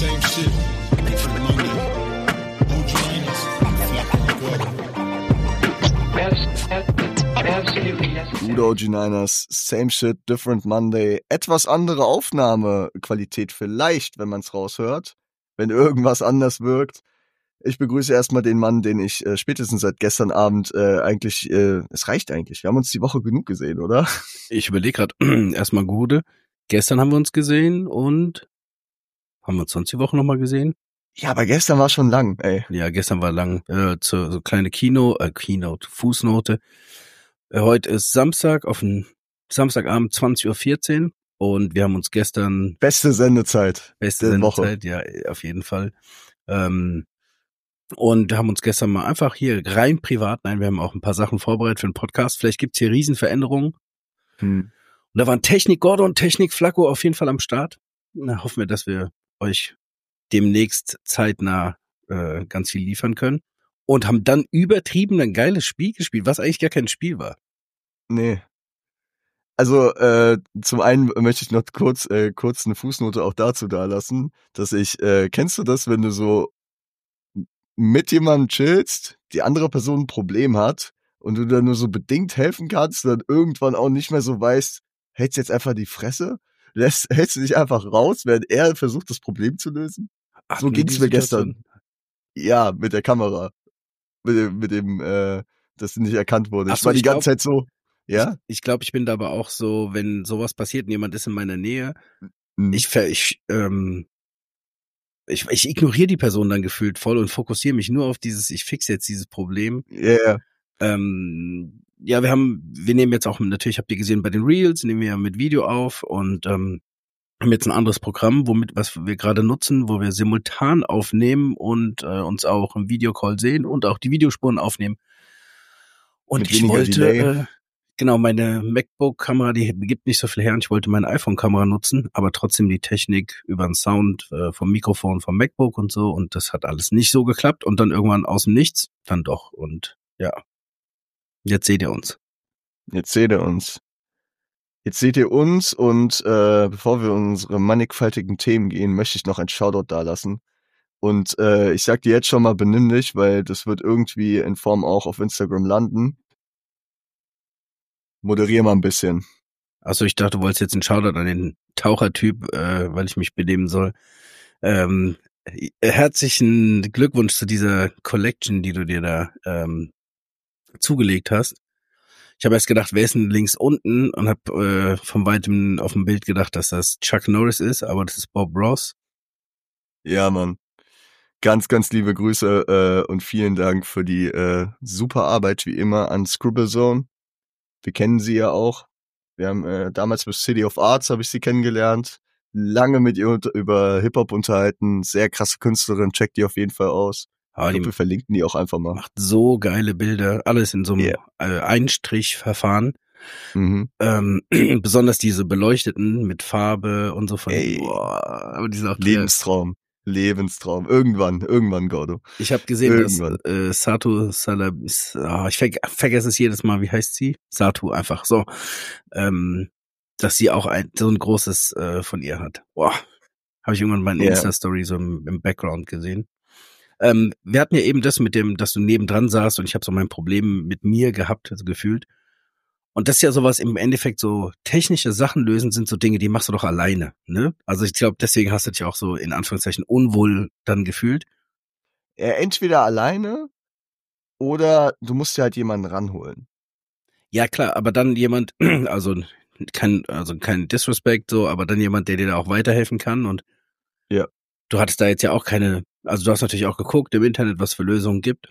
same shit. Different Monday. OG Linus, Gute OG Niners, same shit, different Monday. Etwas andere Aufnahmequalität vielleicht, wenn man es raushört, wenn irgendwas anders wirkt. Ich begrüße erstmal den Mann, den ich spätestens seit gestern Abend es reicht eigentlich. Wir haben uns die Woche genug gesehen, oder? Ich überlege gerade, erstmal Gude. Gestern haben wir uns gesehen und haben wir uns sonst die Woche nochmal gesehen? Ja, aber gestern war schon lang, ey. Ja, gestern war lang. So kleine Keynote, Fußnote. Heute ist Samstag, auf den Samstagabend 20:14 Uhr und wir haben uns gestern... Beste Sendezeit. Woche. Ja, auf jeden Fall. Und haben uns gestern mal einfach hier rein privat, wir haben auch ein paar Sachen vorbereitet für den Podcast. Vielleicht gibt's hier Riesenveränderungen. Und da waren Technik Gordo und Technik Flacco auf jeden Fall am Start. Na, hoffen wir, dass wir euch demnächst zeitnah ganz viel liefern können. Und haben dann übertrieben ein geiles Spiel gespielt, was eigentlich gar kein Spiel war. Nee. Also zum einen möchte ich noch kurz eine Fußnote auch dazu dalassen, dass kennst du das, wenn du so mit jemandem chillst, die andere Person ein Problem hat und du dann nur so bedingt helfen kannst und dann irgendwann auch nicht mehr so weißt, hältst jetzt einfach die Fresse? Hältst du dich einfach raus, während er versucht, das Problem zu lösen? Ach, so ging's mir gestern. Ja, mit der Kamera. Mit dem, dass nicht erkannt wurde. Ich war die ganze Zeit so, ja? Ich glaube, ich bin da aber auch so, wenn sowas passiert und jemand ist in meiner Nähe, ich ignoriere die Person dann gefühlt voll und fokussiere mich nur auf ich fixe jetzt dieses Problem. Yeah. Ja, wir nehmen jetzt auch, natürlich habt ihr gesehen, bei den Reels nehmen wir ja mit Video auf und haben jetzt ein anderes Programm, was wir gerade nutzen, wo wir simultan aufnehmen und uns auch im Videocall sehen und auch die Videospuren aufnehmen. Und ich wollte, meine MacBook-Kamera, die gibt nicht so viel her und ich wollte meine iPhone-Kamera nutzen, aber trotzdem die Technik über den Sound vom Mikrofon vom MacBook und so und das hat alles nicht so geklappt und dann irgendwann aus dem Nichts, dann doch und ja. Jetzt seht ihr uns. Jetzt seht ihr uns und bevor wir unsere mannigfaltigen Themen gehen, möchte ich noch ein Shoutout dalassen. Und ich sag dir jetzt schon mal, benimm dich, weil das wird irgendwie in Form auch auf Instagram landen. Moderier mal ein bisschen. Achso, ich dachte, du wolltest jetzt einen Shoutout an den Tauchertyp, weil ich mich benehmen soll. Herzlichen Glückwunsch zu dieser Collection, die du dir da zugelegt hast. Ich habe erst gedacht, wer ist denn links unten und habe von weitem auf dem Bild gedacht, dass das Chuck Norris ist, aber das ist Bob Ross. Ja, Mann. Ganz, ganz liebe Grüße und vielen Dank für die super Arbeit wie immer an Scribble Zone. Wir kennen sie ja auch. Wir haben damals bei City of Arts habe ich sie kennengelernt. Lange mit ihr über Hip-Hop unterhalten. Sehr krasse Künstlerin, checkt die auf jeden Fall aus. Wir verlinken die auch einfach mal. Macht so geile Bilder, alles in so einem Einstrichverfahren. Besonders diese beleuchteten mit Farbe und so von. Aber die sind auch Lebenstraum. Irgendwann, Gordo. Ich habe gesehen, dass Satu Salabis, ich vergesse es jedes Mal, wie heißt sie? Satu einfach so. Dass sie auch so ein großes von ihr hat. Habe ich irgendwann meine Insta-Story so im Background gesehen. Wir hatten ja eben das mit dem, dass du nebendran saßt und ich habe so mein Problem mit mir gehabt, also gefühlt. Und das ist ja sowas im Endeffekt, so technische Sachen lösen sind so Dinge, die machst du doch alleine, ne? Also ich glaube, deswegen hast du dich auch so in Anführungszeichen unwohl dann gefühlt. Entweder alleine oder du musst dir halt jemanden ranholen. Ja klar, aber dann jemand, also kein Disrespect so, aber dann jemand, der dir da auch weiterhelfen kann und ja. Du hattest da jetzt ja auch also du hast natürlich auch geguckt im Internet, was für Lösungen gibt.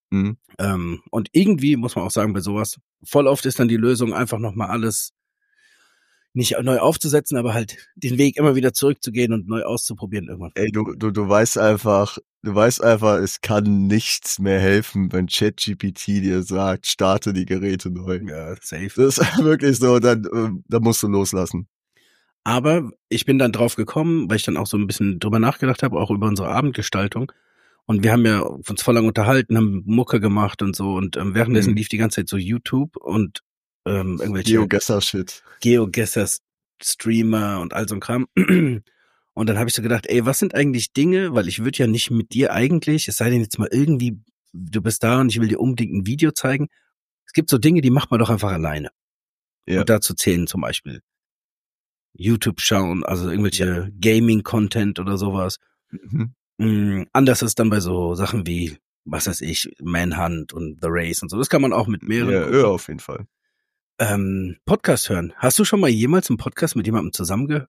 Und irgendwie muss man auch sagen, bei sowas, voll oft ist dann die Lösung einfach nochmal alles nicht neu aufzusetzen, aber halt den Weg immer wieder zurückzugehen und neu auszuprobieren irgendwann. Ey, du weißt einfach, es kann nichts mehr helfen, wenn ChatGPT dir sagt, starte die Geräte neu. Ja, safe. Das ist wirklich so, dann musst du loslassen. Aber ich bin dann drauf gekommen, weil ich dann auch so ein bisschen drüber nachgedacht habe, auch über unsere Abendgestaltung. Und wir haben ja uns voll lang unterhalten, haben Mucke gemacht und so. Und währenddessen lief die ganze Zeit so YouTube und irgendwelche GeoGuessr-Shit. GeoGuessr-Streamer und all so ein Kram. Und dann habe ich so gedacht, ey, was sind eigentlich Dinge, weil ich würde ja nicht mit dir eigentlich, es sei denn jetzt mal irgendwie, du bist da und ich will dir unbedingt ein Video zeigen. Es gibt so Dinge, die macht man doch einfach alleine. Ja. Und dazu zählen zum Beispiel YouTube schauen, also Ja. irgendwelche Gaming-Content oder sowas. Mhm. Anders ist dann bei so Sachen wie, was weiß ich, Manhunt und The Race und so. Das kann man auch mit mehreren Ja, gucken. auf jeden Fall. Podcast hören. Hast du schon mal jemals einen Podcast mit jemandem zusammengehört?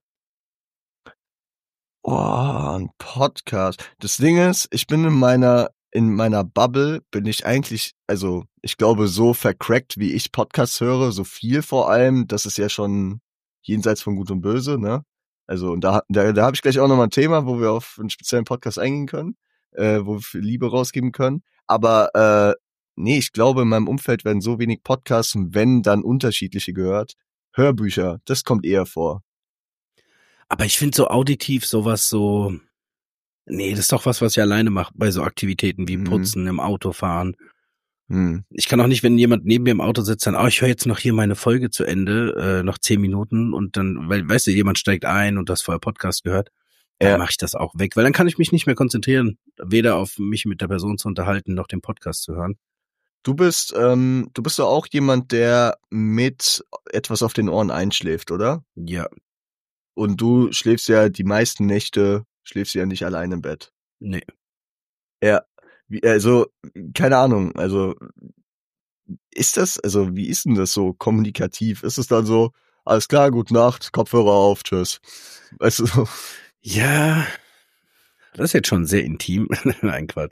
Oh, ein Podcast. Das Ding ist, ich bin in meiner Bubble bin ich eigentlich, also ich glaube, so vercrackt, wie ich Podcasts höre, so viel vor allem, das ist ja schon jenseits von Gut und Böse, ne? Also und da habe ich gleich auch nochmal ein Thema, wo wir auf einen speziellen Podcast eingehen können, wo wir viel Liebe rausgeben können. Aber nee, ich glaube, in meinem Umfeld werden so wenig Podcasts, und wenn, dann unterschiedliche gehört. Hörbücher, das kommt eher vor. Aber ich finde so auditiv sowas so, nee, das ist doch was ich alleine mache bei so Aktivitäten wie Mhm. Putzen, im Auto fahren. Hm. Ich kann auch nicht, wenn jemand neben mir im Auto sitzt, dann, ich höre jetzt noch hier meine Folge zu Ende, noch 10 Minuten und dann, weil, weißt du, jemand steigt ein und du hast vorher Podcast gehört, dann Ja. mache ich das auch weg, weil dann kann ich mich nicht mehr konzentrieren, weder auf mich mit der Person zu unterhalten, noch den Podcast zu hören. Du bist doch auch jemand, der mit etwas auf den Ohren einschläft, oder? Ja, Und du schläfst ja die meisten Nächte, schläfst du ja nicht allein im Bett. nee. Ja. Also, keine Ahnung, also wie ist denn das so kommunikativ? Ist es dann so, alles klar, gute Nacht, Kopfhörer auf, tschüss. Weißt du so? Ja, das ist jetzt schon sehr intim. Nein, Quatsch.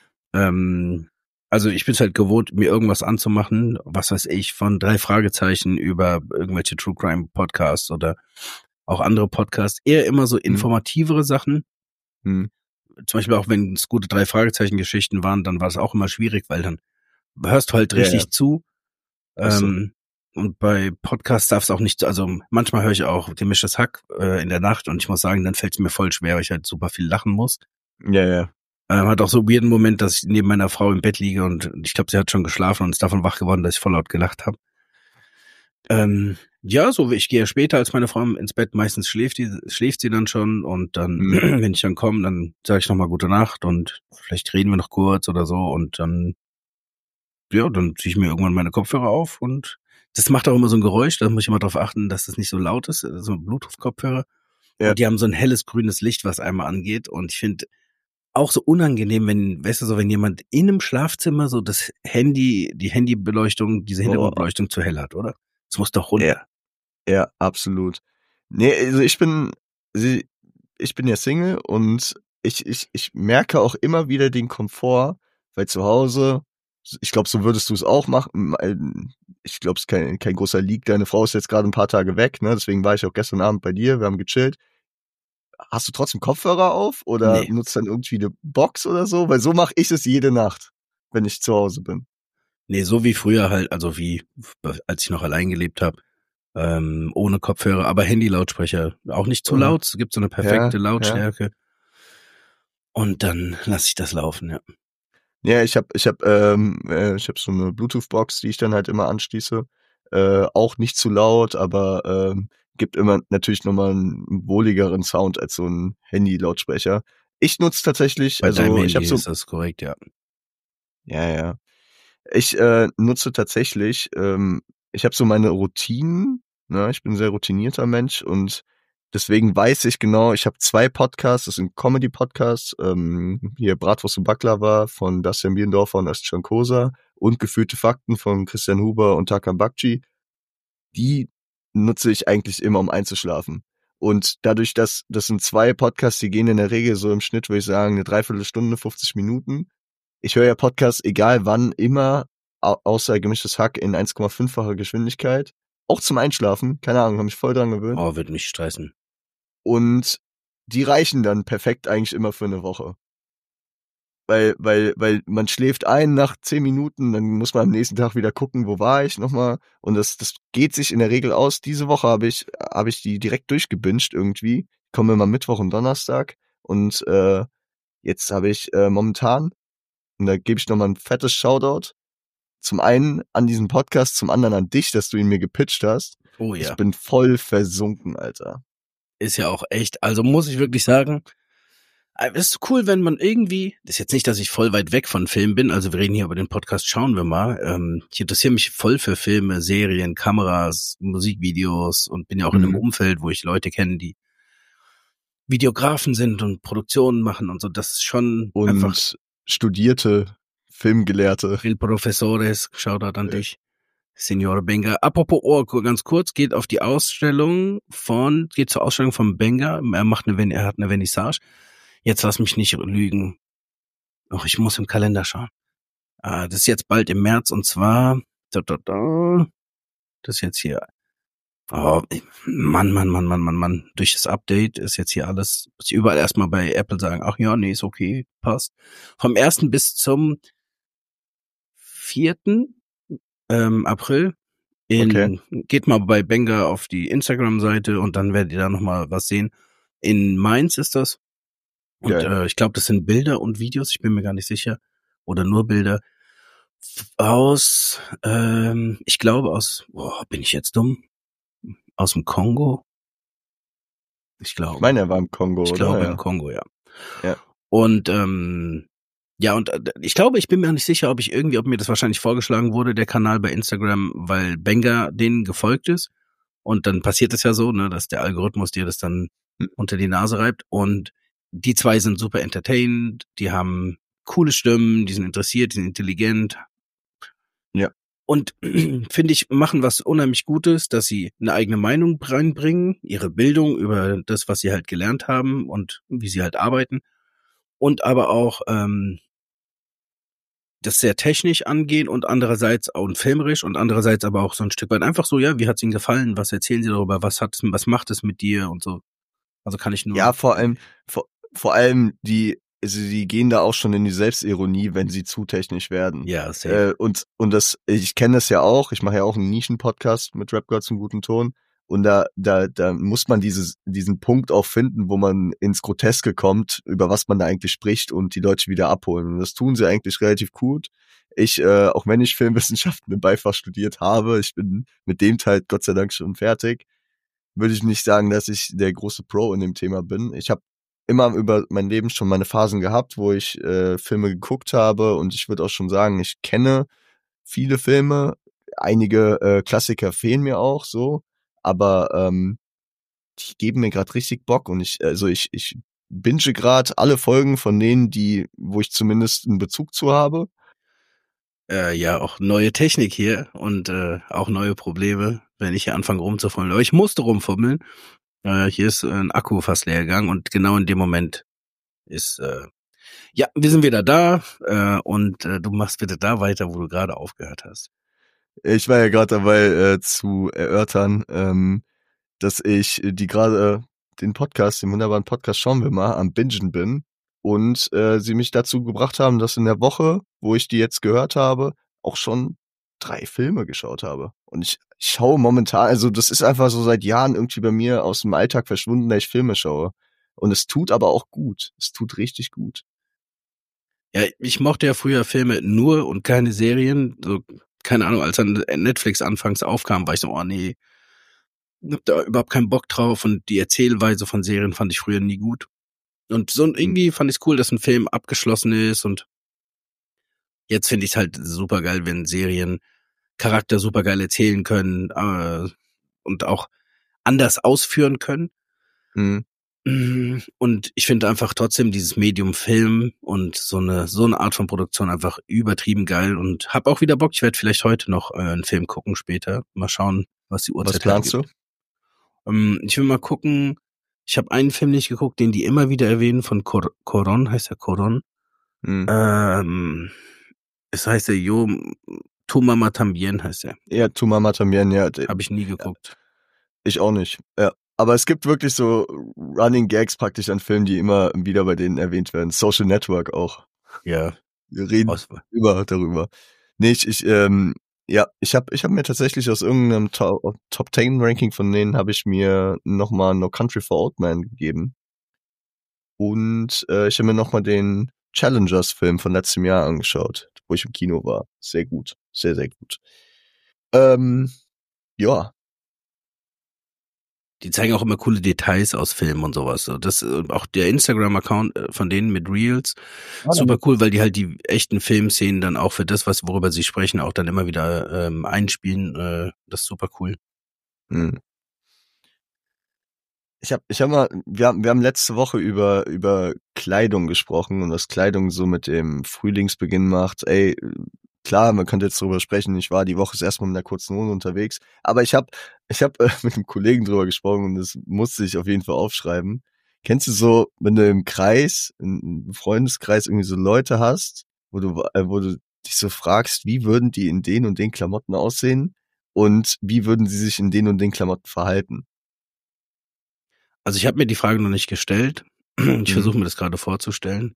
Also ich bin halt gewohnt, mir irgendwas anzumachen, was weiß ich, von 3 Fragezeichen über irgendwelche True Crime Podcasts oder auch andere Podcasts, eher immer so informativere Sachen. Hm. Zum Beispiel auch wenn es gute 3 Fragezeichen Geschichten waren, dann war es auch immer schwierig, weil dann hörst du halt Ja, richtig ja. zu. Ach so. Und bei Podcasts darf es auch nicht, also manchmal höre ich auch Gemischtes Hack in der Nacht und ich muss sagen, dann fällt es mir voll schwer, weil ich halt super viel lachen muss. Ja, ja. Hat auch so einen weirden Moment, dass ich neben meiner Frau im Bett liege und ich glaube, sie hat schon geschlafen und ist davon wach geworden, dass ich voll laut gelacht habe. Ja, so ich gehe später als meine Frau ins Bett, meistens schläft sie dann schon und dann, wenn ich dann komme, dann sage ich nochmal gute Nacht und vielleicht reden wir noch kurz oder so und dann, ja, dann ziehe ich mir irgendwann meine Kopfhörer auf und das macht auch immer so ein Geräusch, da muss ich immer drauf achten, dass das nicht so laut ist, so Bluetooth-Kopfhörer. Ja. Und die haben so ein helles grünes Licht, was einmal angeht und ich finde auch so unangenehm, wenn, weißt du, so wenn jemand in einem Schlafzimmer so die Handybeleuchtung, diese Hintergrundbeleuchtung zu hell hat, oder? Das muss doch runter. Ja, absolut. Nee, also ich bin ja Single und ich merke auch immer wieder den Komfort, weil zu Hause, ich glaube, so würdest du es auch machen. Ich glaube, es ist kein großer Leak. Deine Frau ist jetzt gerade ein paar Tage weg, ne? Deswegen war ich auch gestern Abend bei dir. Wir haben gechillt. Hast du trotzdem Kopfhörer auf oder Nee. nutzt dann irgendwie eine Box oder so? Weil so mache ich es jede Nacht, wenn ich zu Hause bin. Nee, so wie früher halt, also wie als ich noch allein gelebt habe, ohne Kopfhörer, aber Handy-Lautsprecher, auch nicht zu laut, es gibt so eine perfekte Ja. Lautstärke. Und dann lasse ich das laufen, ja. Ja, ich hab so eine Bluetooth-Box, die ich dann halt immer anschließe. Auch nicht zu laut, aber gibt immer natürlich nochmal einen wohligeren Sound als so ein Handy-Lautsprecher. Ich nutze tatsächlich, Bei deinem also Handy ich habe so, ist das korrekt, ja. ja. Ich nutze tatsächlich, ich habe so meine Routinen, ne? Ich bin ein sehr routinierter Mensch und deswegen weiß ich genau, ich habe 2 Podcasts, das sind Comedy-Podcasts, hier Bratwurst und Baklava von Dacian Biendorfer und Özcan Kosa und Gefühlte Fakten von Christian Huber und Tarkan Bakci. Die nutze ich eigentlich immer, um einzuschlafen. Und dadurch, dass das sind 2 Podcasts, die gehen in der Regel so im Schnitt, würde ich sagen, eine Dreiviertelstunde, 50 Minuten. Ich höre ja Podcasts egal wann, immer, außer Gemischtes Hack in 1,5-facher Geschwindigkeit. Auch zum Einschlafen, keine Ahnung, habe mich voll dran gewöhnt. Oh, wird mich stressen. Und die reichen dann perfekt eigentlich immer für eine Woche. Weil man schläft ein nach 10 Minuten, dann muss man am nächsten Tag wieder gucken, wo war ich nochmal. Und das geht sich in der Regel aus. Diese Woche habe ich die direkt durchgebinged irgendwie. Komme immer Mittwoch und Donnerstag. Und jetzt habe ich momentan, und da gebe ich nochmal ein fettes Shoutout, zum einen an diesen Podcast, zum anderen an dich, dass du ihn mir gepitcht hast. Oh ja. Ich bin voll versunken, Alter. ist ja auch echt, also muss ich wirklich sagen, es ist cool, wenn man irgendwie, das ist jetzt nicht, dass ich voll weit weg von Filmen bin, also wir reden hier über den Podcast, schauen wir mal. Ich interessiere mich voll für Filme, Serien, Kameras, Musikvideos und bin ja auch in einem Mhm. Umfeld, wo ich Leute kenne, die Videografen sind und Produktionen machen und so. Das ist schon einfach Und studierte Filmgelehrte. El Profesores, Shoutout an Äh, dich, Signor Benga. Apropos ganz kurz, geht zur Ausstellung von Benga. Er hat eine Vernissage. Jetzt lass mich nicht lügen. Doch, ich muss im Kalender schauen. Das ist jetzt bald im März und zwar, das ist jetzt hier, oh, Mann. Durch das Update ist jetzt hier alles, muss ich überall erstmal bei Apple sagen, ach ja, nee, ist okay, passt. Vom 1. bis zum 4. April Okay. geht mal bei Benga auf die Instagram-Seite und dann werdet ihr da nochmal was sehen. In Mainz ist das. Und Geil. ich glaube, das sind Bilder und Videos, ich bin mir gar nicht sicher. Oder nur Bilder aus, ich glaube bin ich jetzt dumm? Aus dem Kongo? Ich Ich meine, er war im Kongo, Ich oder? glaube Ja. im Kongo, ja. Ja. Und ja, und ich glaube, ich bin mir nicht sicher, ob mir das wahrscheinlich vorgeschlagen wurde, der Kanal bei Instagram, weil Benga denen gefolgt ist. Und dann passiert es ja so, ne, dass der Algorithmus dir das dann Hm. unter die Nase reibt. Und die zwei sind super entertained, die haben coole Stimmen, die sind interessiert, die sind intelligent. Ja. Und finde ich, machen was unheimlich Gutes, dass sie eine eigene Meinung reinbringen, ihre Bildung über das, was sie halt gelernt haben und wie sie halt arbeiten. Und aber auch das sehr technisch angehen und andererseits auch filmerisch und andererseits aber auch so ein Stück weit einfach so, ja, wie hat's Ihnen gefallen? Was erzählen Sie darüber? Was macht es mit dir und so? Also kann ich nur. Ja, vor allem sie gehen da auch schon in die Selbstironie, wenn sie zu technisch werden. Ja, safe. Und ich kenne das ja auch, ich mache ja auch einen Nischen-Podcast mit Rap God zum guten Ton. Und da muss man diesen Punkt auch finden, wo man ins Groteske kommt, über was man da eigentlich spricht und die Leute wieder abholen. Und das tun sie eigentlich relativ gut. Auch wenn ich Filmwissenschaften im Beifach studiert habe, ich bin mit dem Teil Gott sei Dank schon fertig, würde ich nicht sagen, dass ich der große Pro in dem Thema bin. Ich habe immer über mein Leben schon meine Phasen gehabt, wo ich Filme geguckt habe und ich würde auch schon sagen, ich kenne viele Filme. Einige Klassiker fehlen mir auch so, aber die geben mir gerade richtig Bock und ich binge gerade alle Folgen von denen, wo ich zumindest einen Bezug zu habe. Ja, auch neue Technik hier und auch neue Probleme, wenn ich hier anfange rumzufummeln. Aber ich musste rumfummeln. Hier ist ein Akku fast leer gegangen und genau in dem Moment ist ja, wir sind wieder da und du machst bitte da weiter, wo du gerade aufgehört hast. Ich war ja gerade dabei zu erörtern, dass ich den wunderbaren Podcast Schauen wir mal, am Bingen bin und sie mich dazu gebracht haben, dass in der Woche, wo ich die jetzt gehört habe, auch schon 3 Filme geschaut habe. Und ich schaue momentan, also das ist einfach so seit Jahren irgendwie bei mir aus dem Alltag verschwunden, dass ich Filme schaue. Und es tut aber auch gut. Es tut richtig gut. Ja, ich mochte ja früher Filme nur und keine Serien. So, keine Ahnung, als dann Netflix anfangs aufkam, war ich so, oh nee, hab da überhaupt keinen Bock drauf und die Erzählweise von Serien fand ich früher nie gut. Und so irgendwie fand ich es cool, dass ein Film abgeschlossen ist und jetzt finde ich es halt super geil, wenn Serien Charakter super geil erzählen können und auch anders ausführen können. Mhm. Und ich finde einfach trotzdem dieses Medium Film und so eine Art von Produktion einfach übertrieben geil und hab auch wieder Bock. Ich werde vielleicht heute noch einen Film gucken später. Mal schauen, was die Was Uhrzeit planst du? hergibt. Ich will mal gucken. Ich habe einen Film nicht geguckt, den die immer wieder erwähnen, von Coron, heißt er Coron. Mhm. Es heißt der Tu Mama Tambien heißt er. Ja, Tu Mama Tambien, ja. Habe ich nie geguckt. Ich auch nicht. Ja. Aber es gibt wirklich so Running Gags praktisch an Filmen, die immer wieder bei denen erwähnt werden. Social Network auch. Ja. Wir reden darüber. Nee, ich hab mir tatsächlich aus irgendeinem Top 10 Ranking von denen habe ich mir nochmal No Country for Old Men gegeben. Und ich habe mir nochmal den Challengers-Film von letztem Jahr angeschaut, wo ich im Kino war. Sehr gut. Sehr, sehr gut. Ja. Die zeigen auch immer coole Details aus Filmen und sowas. So, das auch der Instagram-Account von denen mit Reels, super cool, weil die halt die echten Filmszenen dann auch für das, worüber sie sprechen, auch dann immer wieder einspielen. Das ist super cool. Hm. Wir haben letzte Woche über Kleidung gesprochen und was Kleidung so mit dem Frühlingsbeginn macht. Ey, klar, man könnte jetzt drüber sprechen. Ich war die Woche erstmal mit einer kurzen Hose unterwegs, aber ich hab mit einem Kollegen drüber gesprochen und das musste ich auf jeden Fall aufschreiben. Kennst du so, wenn du im Freundeskreis irgendwie so Leute hast, wo du dich so fragst, wie würden die in den und den Klamotten aussehen und wie würden sie sich in den und den Klamotten verhalten? Also ich habe mir die Frage noch nicht gestellt. Ich versuche mir das gerade vorzustellen.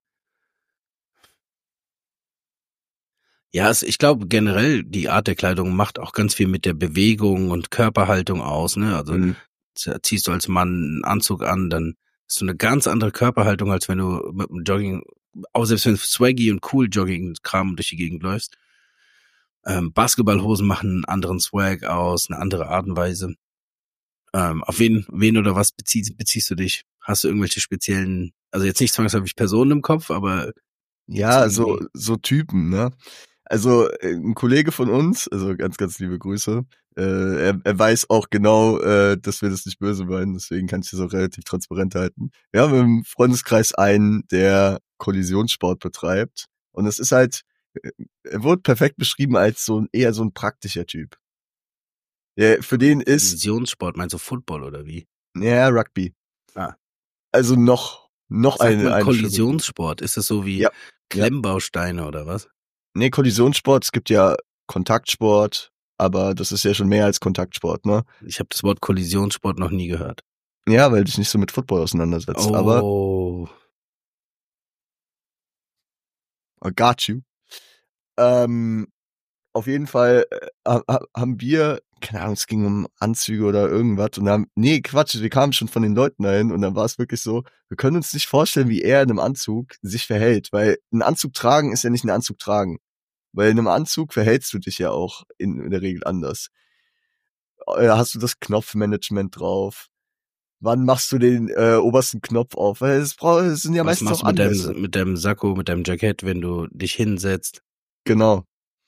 Ja, ich glaube generell, die Art der Kleidung macht auch ganz viel mit der Bewegung und Körperhaltung aus. Ne? Also ziehst du als Mann einen Anzug an, dann hast du eine ganz andere Körperhaltung, als wenn du mit einem Jogging, auch selbst wenn du swaggy und cool Jogging-Kram durch die Gegend läufst. Basketballhosen machen einen anderen Swag aus, eine andere Art und Weise. Auf wen oder was beziehst du dich? Hast du irgendwelche speziellen, also jetzt nicht zwangsläufig Personen im Kopf, aber ja, so Typen, ne? Also ein Kollege von uns, also ganz, ganz liebe Grüße, er weiß auch genau, dass wir das nicht böse meinen, deswegen kann ich das auch relativ transparent halten. Wir haben im Freundeskreis einen, der Kollisionssport betreibt und es ist halt, er wurde perfekt beschrieben als eher so ein praktischer Typ. Für den ist, Kollisionssport, meinst du Football oder wie? ja, Rugby. Ah. Also noch Sagt man eine Kollisionssport? Ist das so wie ja, Klemmbausteine oder was? Nee, Kollisionssport, es gibt ja Kontaktsport, aber das ist ja schon mehr als Kontaktsport, ne? Ich habe das Wort Kollisionssport noch nie gehört. Ja, weil du dich nicht so mit Football auseinandersetzt, aber I got you. Auf jeden Fall haben wir, keine Ahnung, es ging um Anzüge oder irgendwas und nee, Quatsch, wir kamen schon von den Leuten dahin und dann war es wirklich so, wir können uns nicht vorstellen, wie er in einem Anzug sich verhält, weil ein Anzug tragen ist ja nicht ein Anzug tragen. Weil in einem Anzug verhältst du dich ja auch in der Regel anders. Hast du das Knopfmanagement drauf? Wann machst du den obersten Knopf auf? Weil es sind ja was meistens machst auch du Anlässe. mit deinem Sakko, mit deinem Jackett, wenn du dich hinsetzt? Genau.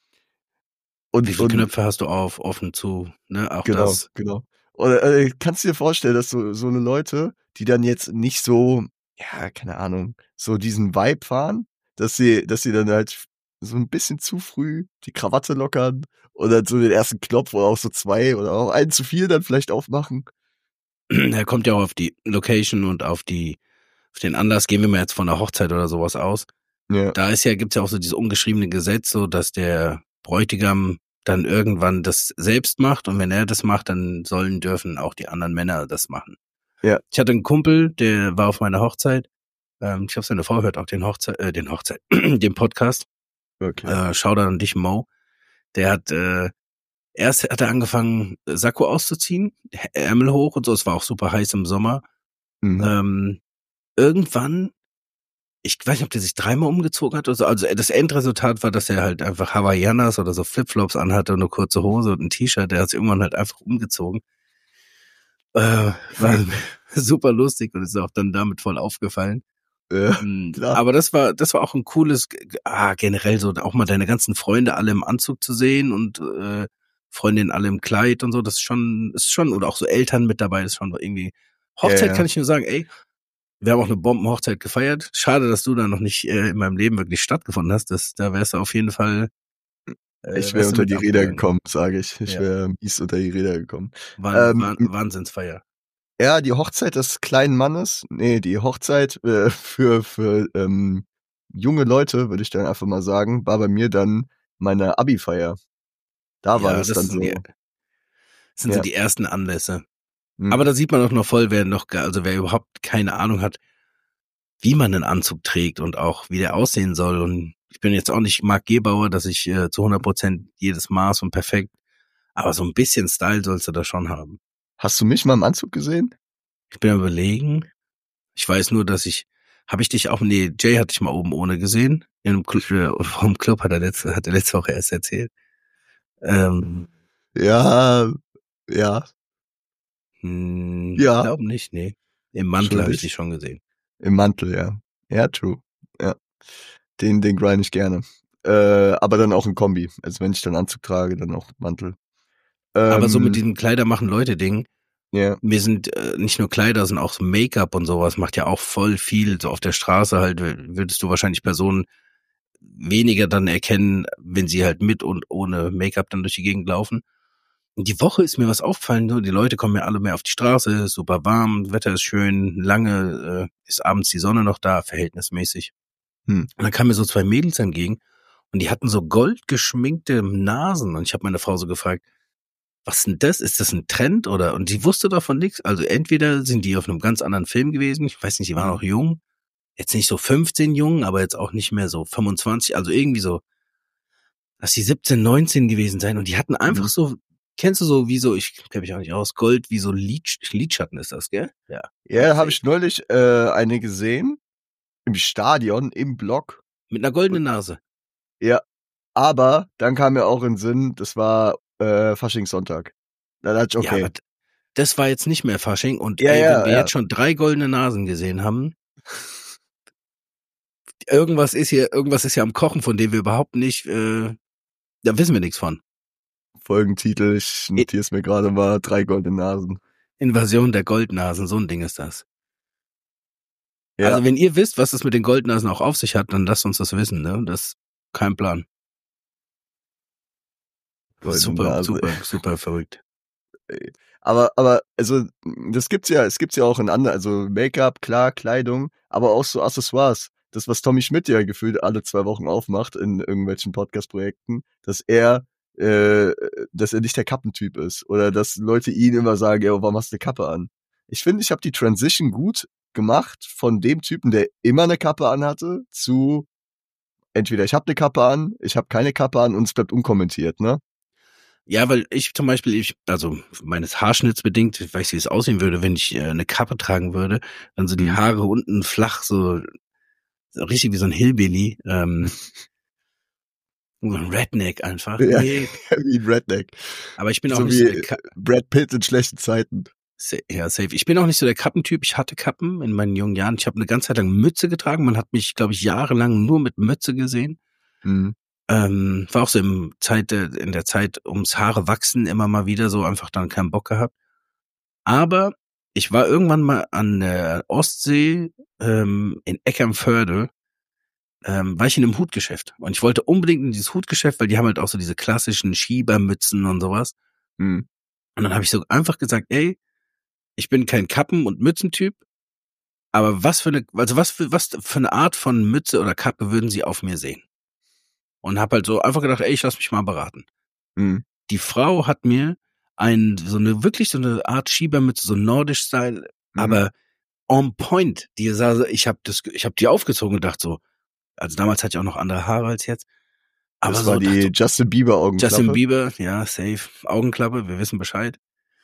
Wie viele Knöpfe hast du auf, offen, zu? Ne, auch das. Genau. Oder kannst du dir vorstellen, dass so eine Leute, die dann jetzt nicht so, ja, keine Ahnung, so diesen Vibe fahren, dass sie dann halt so ein bisschen zu früh die Krawatte lockern oder so den ersten Knopf oder auch so 2 oder auch einen zu viel dann vielleicht aufmachen? Er kommt ja auch auf die Location und auf den Anlass. Gehen wir mal jetzt von der Hochzeit oder sowas aus. Ja. Da gibt's ja auch so dieses ungeschriebene Gesetz, so dass der Bräutigam dann irgendwann das selbst macht und wenn er das macht, dann dürfen auch die anderen Männer das machen. Ja. Ich hatte einen Kumpel, der war auf meiner Hochzeit. Ich glaube, seine Frau hört auch den Podcast. Okay. Shoutout an dich, Mo. Der hat erst hat er angefangen, Sakko auszuziehen, Ärmel hoch und so. Es war auch super heiß im Sommer. Mhm. Irgendwann, ich weiß nicht, ob der sich 3-mal umgezogen hat oder so. Also das Endresultat war, dass er halt einfach Hawaiianas oder so Flipflops anhatte und eine kurze Hose und ein T-Shirt. Der hat sich irgendwann halt einfach umgezogen. War super lustig und ist auch dann damit voll aufgefallen. Klar. Aber das war auch ein cooles, generell so auch mal deine ganzen Freunde alle im Anzug zu sehen und Freundinnen alle im Kleid und so. Das ist schon, oder auch so Eltern mit dabei, das ist schon irgendwie. Hochzeit Ja. kann ich nur sagen, ey, wir haben auch eine Bombenhochzeit gefeiert. Schade, dass du da noch nicht in meinem Leben wirklich stattgefunden hast. Da wärst du auf jeden Fall. Ich wäre unter die Räder gekommen, sage ich. Ich wäre mies unter die Räder gekommen. Wahnsinnsfeier. Ja, die Hochzeit des kleinen Mannes, die Hochzeit für junge Leute, würde ich dann einfach mal sagen, war bei mir dann meine Abi-Feier. Da war das dann so. Das sind so die ersten Anlässe. Mhm. Aber da sieht man auch noch voll, wer überhaupt keine Ahnung hat, wie man einen Anzug trägt und auch wie der aussehen soll. Und ich bin jetzt auch nicht Marc Gebauer, dass ich zu 100% jedes Maß und perfekt, aber so ein bisschen Style sollst du da schon haben. Hast du mich mal im Anzug gesehen? Ich bin am Überlegen. Ich weiß nur, dass habe ich dich auch, Jay hatte ich mal oben ohne gesehen. Im Club hat er letzte Woche erst erzählt. Ja. Ich Ja. glaube nicht, nee. Im Mantel habe ich Schuldig. dich schon gesehen. Im Mantel, ja. Ja, true. Ja. Den grind ich gerne. Aber dann auch in Kombi. Also wenn ich dann Anzug trage, dann auch Mantel. Aber so mit diesem Kleider machen Leute-Ding, Ja. mir sind nicht nur Kleider, sondern auch so Make-up und sowas, macht ja auch voll viel. So auf der Straße halt würdest du wahrscheinlich Personen weniger dann erkennen, wenn sie halt mit und ohne Make-up dann durch die Gegend laufen. Und die Woche ist mir was aufgefallen, so, die Leute kommen ja alle mehr auf die Straße, ist super warm, Wetter ist schön, lange ist abends die Sonne noch da, verhältnismäßig. Und dann kamen mir so 2 Mädels entgegen und die hatten so goldgeschminkte Nasen und ich habe meine Frau so gefragt, was ist denn das? Ist das ein Trend oder? Und die wusste davon nichts. Also entweder sind die auf einem ganz anderen Film gewesen, ich weiß nicht, die waren auch jung, jetzt nicht so 15 jung, aber jetzt auch nicht mehr so 25, also irgendwie so, dass die 17, 19 gewesen sein und die hatten einfach so, kennst du so wie so, ich kenne mich auch nicht aus, Gold, wie so Lidschatten ist das, gell? Ja. Ja, habe ich neulich eine gesehen. Im Stadion, im Block. Mit einer goldenen Nase. Ja. Aber dann kam mir auch in den Sinn, das war Faschingssonntag. Da dachte ich, okay. Ja, aber das war jetzt nicht mehr Fasching und Ja, wenn wir ja. jetzt schon 3 goldene Nasen gesehen haben, irgendwas ist ja am Kochen, von dem wir überhaupt nicht, da wissen wir nichts von. Folgentitel, ich notiere es mir gerade mal, 3 goldene Nasen. Invasion der Goldnasen, so ein Ding ist das. Ja. Also wenn ihr wisst, was das mit den Goldnasen auch auf sich hat, dann lasst uns das wissen, ne? Das ist kein Plan. Super verrückt. Aber also es gibt's ja auch in anderen, also Make-up, klar, Kleidung, aber auch so Accessoires. Das, was Tommy Schmidt ja gefühlt alle 2 Wochen aufmacht in irgendwelchen Podcast-Projekten, dass er nicht der Kappentyp ist oder dass Leute ihn immer sagen, ja, warum hast du eine Kappe an? Ich finde, ich habe die Transition gut gemacht von dem Typen, der immer eine Kappe anhatte, zu entweder ich habe eine Kappe an, ich habe keine Kappe an und es bleibt unkommentiert, ne? Ja, weil ich zum Beispiel, also meines Haarschnitts bedingt, ich weiß, wie es aussehen würde, wenn ich eine Kappe tragen würde, dann so die Haare unten flach, so richtig wie so ein Hillbilly, ein Redneck einfach. Ja, Nee. wie ein Redneck. Aber ich bin so auch nicht wie so der Brad Pitt in schlechten Zeiten. Ja, safe. Ich bin auch nicht so der Kappentyp. Ich hatte Kappen in meinen jungen Jahren. Ich habe eine ganze Zeit lang Mütze getragen. Man hat mich, glaube ich, jahrelang nur mit Mütze gesehen. Mhm. War auch so in der Zeit ums Haare wachsen immer mal wieder so, einfach dann keinen Bock gehabt. Aber ich war irgendwann mal an der Ostsee in Eckernförde, war ich in einem Hutgeschäft. Und ich wollte unbedingt in dieses Hutgeschäft, weil die haben halt auch so diese klassischen Schiebermützen und sowas. Mhm. Und dann habe ich so einfach gesagt, ey, ich bin kein Kappen- und Mützentyp, aber was für eine Art von Mütze oder Kappe würden Sie auf mir sehen? Und hab halt so einfach gedacht, ey, ich lass mich mal beraten. Mhm. Die Frau hat mir wirklich so eine Art Schiebermütze, so nordisch Style, aber on point. Ich hab die aufgezogen und dachte so, also damals hatte ich auch noch andere Haare als jetzt. Aber das so war die Justin Bieber Augenklappe. Justin Bieber, ja, safe. Augenklappe, wir wissen Bescheid.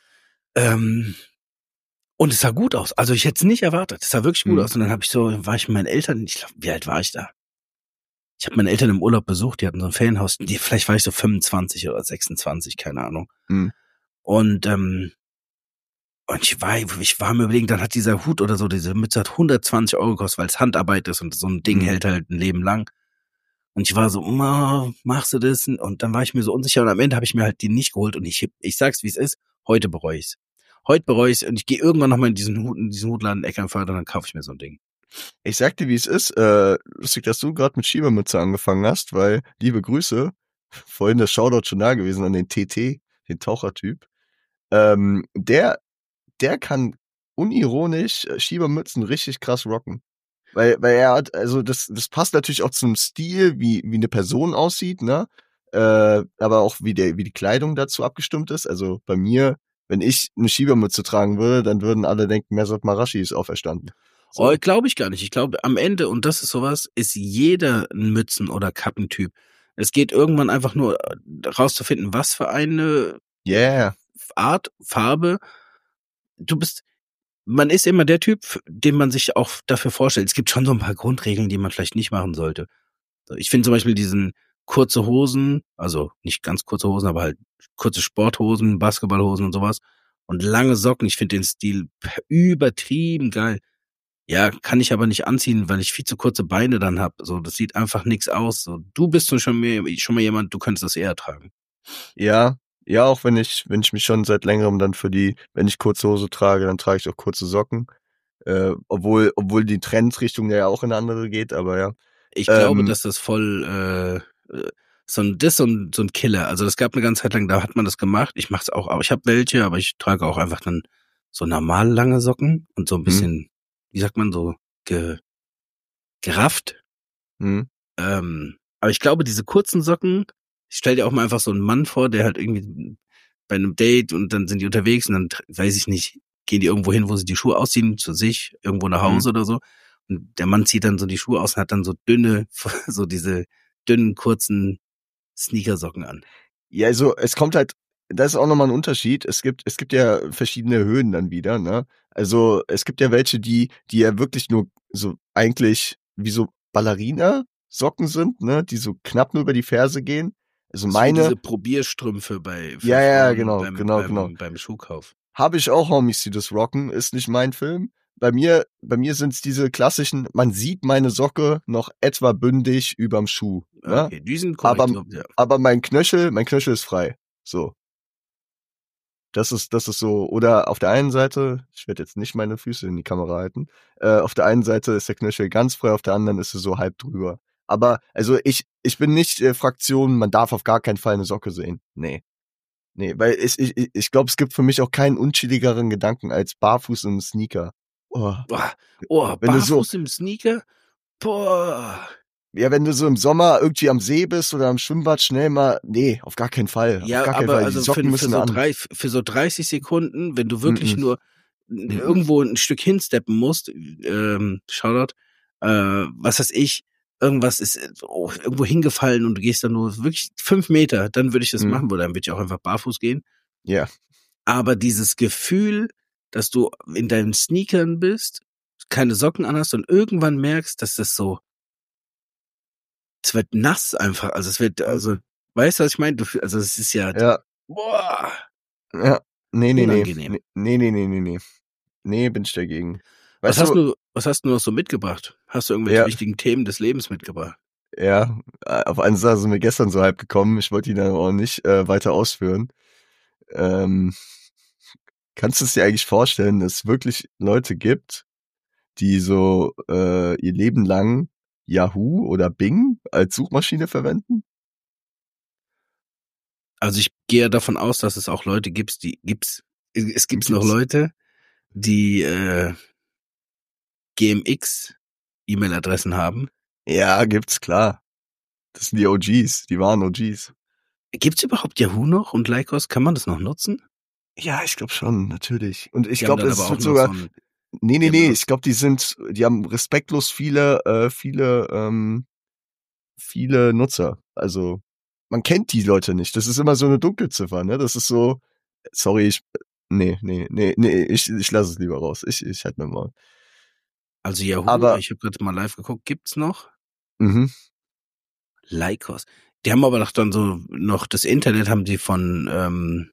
Und es sah gut aus. Also ich hätte es nicht erwartet. Es sah wirklich gut aus. Und dann war ich mit meinen Eltern, ich glaube, wie alt war ich da? Ich habe meine Eltern im Urlaub besucht, die hatten so ein Ferienhaus, vielleicht war ich so 25 oder 26, keine Ahnung. Mhm. Und ich war mir überlegen, dann hat dieser Hut oder so, diese Mütze hat 120 € gekostet, weil es Handarbeit ist und so ein Ding hält halt ein Leben lang. Und ich war so, machst du das? Und dann war ich mir so unsicher und am Ende habe ich mir halt die nicht geholt und ich sag's, wie es ist, heute bereue ich's. Heute bereue ich's und ich gehe irgendwann nochmal in diesen Hutladen in Eckernförde und dann kaufe ich mir so ein Ding. Ich sag dir, wie es ist. Lustig, dass du gerade mit Schiebermütze angefangen hast, weil, liebe Grüße, vorhin das Shoutout schon da gewesen an den TT, den Tauchertyp. Der kann unironisch Schiebermützen richtig krass rocken. Weil er hat, also das passt natürlich auch zum Stil, wie eine Person aussieht, ne? Aber auch wie die Kleidung dazu abgestimmt ist. Also bei mir, wenn ich eine Schiebermütze tragen würde, dann würden alle denken, Mesut Marashi ist auferstanden. So. Oh, glaube ich gar nicht. Ich glaube, am Ende, und das ist sowas, ist jeder ein Mützen- oder Kappentyp. Es geht irgendwann einfach nur rauszufinden, was für eine Art, Farbe. Man ist immer der Typ, den man sich auch dafür vorstellt. Es gibt schon so ein paar Grundregeln, die man vielleicht nicht machen sollte. Ich finde zum Beispiel diesen kurze Hosen, also nicht ganz kurze Hosen, aber halt kurze Sporthosen, Basketballhosen und sowas. Und lange Socken, ich finde den Stil übertrieben geil. Ja, kann ich aber nicht anziehen, weil ich viel zu kurze Beine dann hab. So, das sieht einfach nix aus. So, du bist schon mal jemand, du könntest das eher tragen. Ja, ja, auch wenn ich mich schon seit längerem dann wenn ich kurze Hose trage, dann trage ich auch kurze Socken. Obwohl die Trendrichtung ja auch in eine andere geht, aber ja. Ich glaube, dass das voll so ein Killer. Also das gab eine ganze Zeit lang, da hat man das gemacht. Ich mach's auch, aber ich habe welche, aber ich trage auch einfach dann so normal lange Socken und so ein bisschen, wie sagt man, so gerafft. Aber ich glaube, diese kurzen Socken, ich stell dir auch mal einfach so einen Mann vor, der halt irgendwie bei einem Date und dann sind die unterwegs und dann, weiß ich nicht, gehen die irgendwo hin, wo sie die Schuhe ausziehen, zu sich, irgendwo nach Hause oder so. Und der Mann zieht dann so die Schuhe aus und hat dann so so diese dünnen, kurzen Sneakersocken an. Ja, also es kommt halt, das ist auch nochmal ein Unterschied. Es gibt ja verschiedene Höhen dann wieder, ne? Also es gibt ja welche, die ja wirklich nur so eigentlich wie so Ballerina-Socken sind, ne? Die so knapp nur über die Ferse gehen. Also Das sind diese Probierstrümpfe für ja, Frauen genau. beim Schuhkauf. Habe ich auch Homies, die das rocken, ist nicht mein Film. Bei mir sind's diese klassischen, man sieht meine Socke noch etwa bündig überm Schuh, ne? Okay, die sind korrekt. Ja. Aber mein Knöchel ist frei. So. Das ist so, oder auf der einen Seite, ich werde jetzt nicht meine Füße in die Kamera halten, auf der einen Seite ist der Knöchel ganz frei, auf der anderen ist er so halb drüber. Aber, also ich bin nicht Fraktion, man darf auf gar keinen Fall eine Socke sehen. Nee, weil ich glaube, es gibt für mich auch keinen unchilligeren Gedanken als barfuß im Sneaker. Oh, wenn du so, barfuß im Sneaker? Boah. ja, wenn du so im Sommer irgendwie am See bist oder am Schwimmbad schnell mal, nee, auf gar keinen Fall. Ja, auf gar keinen aber Fall. also Die Socken müssen an. für so 30 Sekunden, wenn du wirklich nur irgendwo ein Stück hinsteppen musst, Shoutout, was weiß ich, irgendwas ist irgendwo hingefallen und du gehst dann nur wirklich 5 Meter, dann würde ich das machen, weil dann würde ich auch einfach barfuß gehen. Ja. Aber dieses Gefühl, dass du in deinen Sneakern bist, keine Socken anhast und irgendwann merkst, dass das so, es wird nass einfach, also es wird, also, weißt du, was ich meine? Also es ist ja, boah. Ja, nee. Unangenehm. Nee. Nee, bin ich dagegen. Was hast du noch so mitgebracht? Hast du irgendwelche wichtigen Themen des Lebens mitgebracht? Ja, auf eine Sache sind wir gestern so halb gekommen. Ich wollte ihn dann auch nicht weiter ausführen. Kannst du es dir eigentlich vorstellen, dass es wirklich Leute gibt, die so ihr Leben lang Yahoo oder Bing als Suchmaschine verwenden? Also ich gehe davon aus, dass es auch Leute gibt, es gibt noch Leute, die GMX E-Mail-Adressen haben. Ja, gibt's, klar. Das sind die OGs, die wahren OGs. Gibt's überhaupt Yahoo noch und Lycos? Kann man das noch nutzen? Ja, ich glaube schon, natürlich. Und ich Die glaube, haben es dann aber wird auch sogar. noch so ein, Nee. Ich glaube, die haben respektlos viele Nutzer. Also man kennt die Leute nicht. Das ist immer so eine Dunkelziffer, ne? Das ist so. Sorry, nee. Ich lasse es lieber raus. Ich halt mir mal. Also Yahoo, Aber ich habe gerade mal live geguckt, gibt's noch? mhm. Lycos. Die haben aber doch dann so noch das Internet haben die von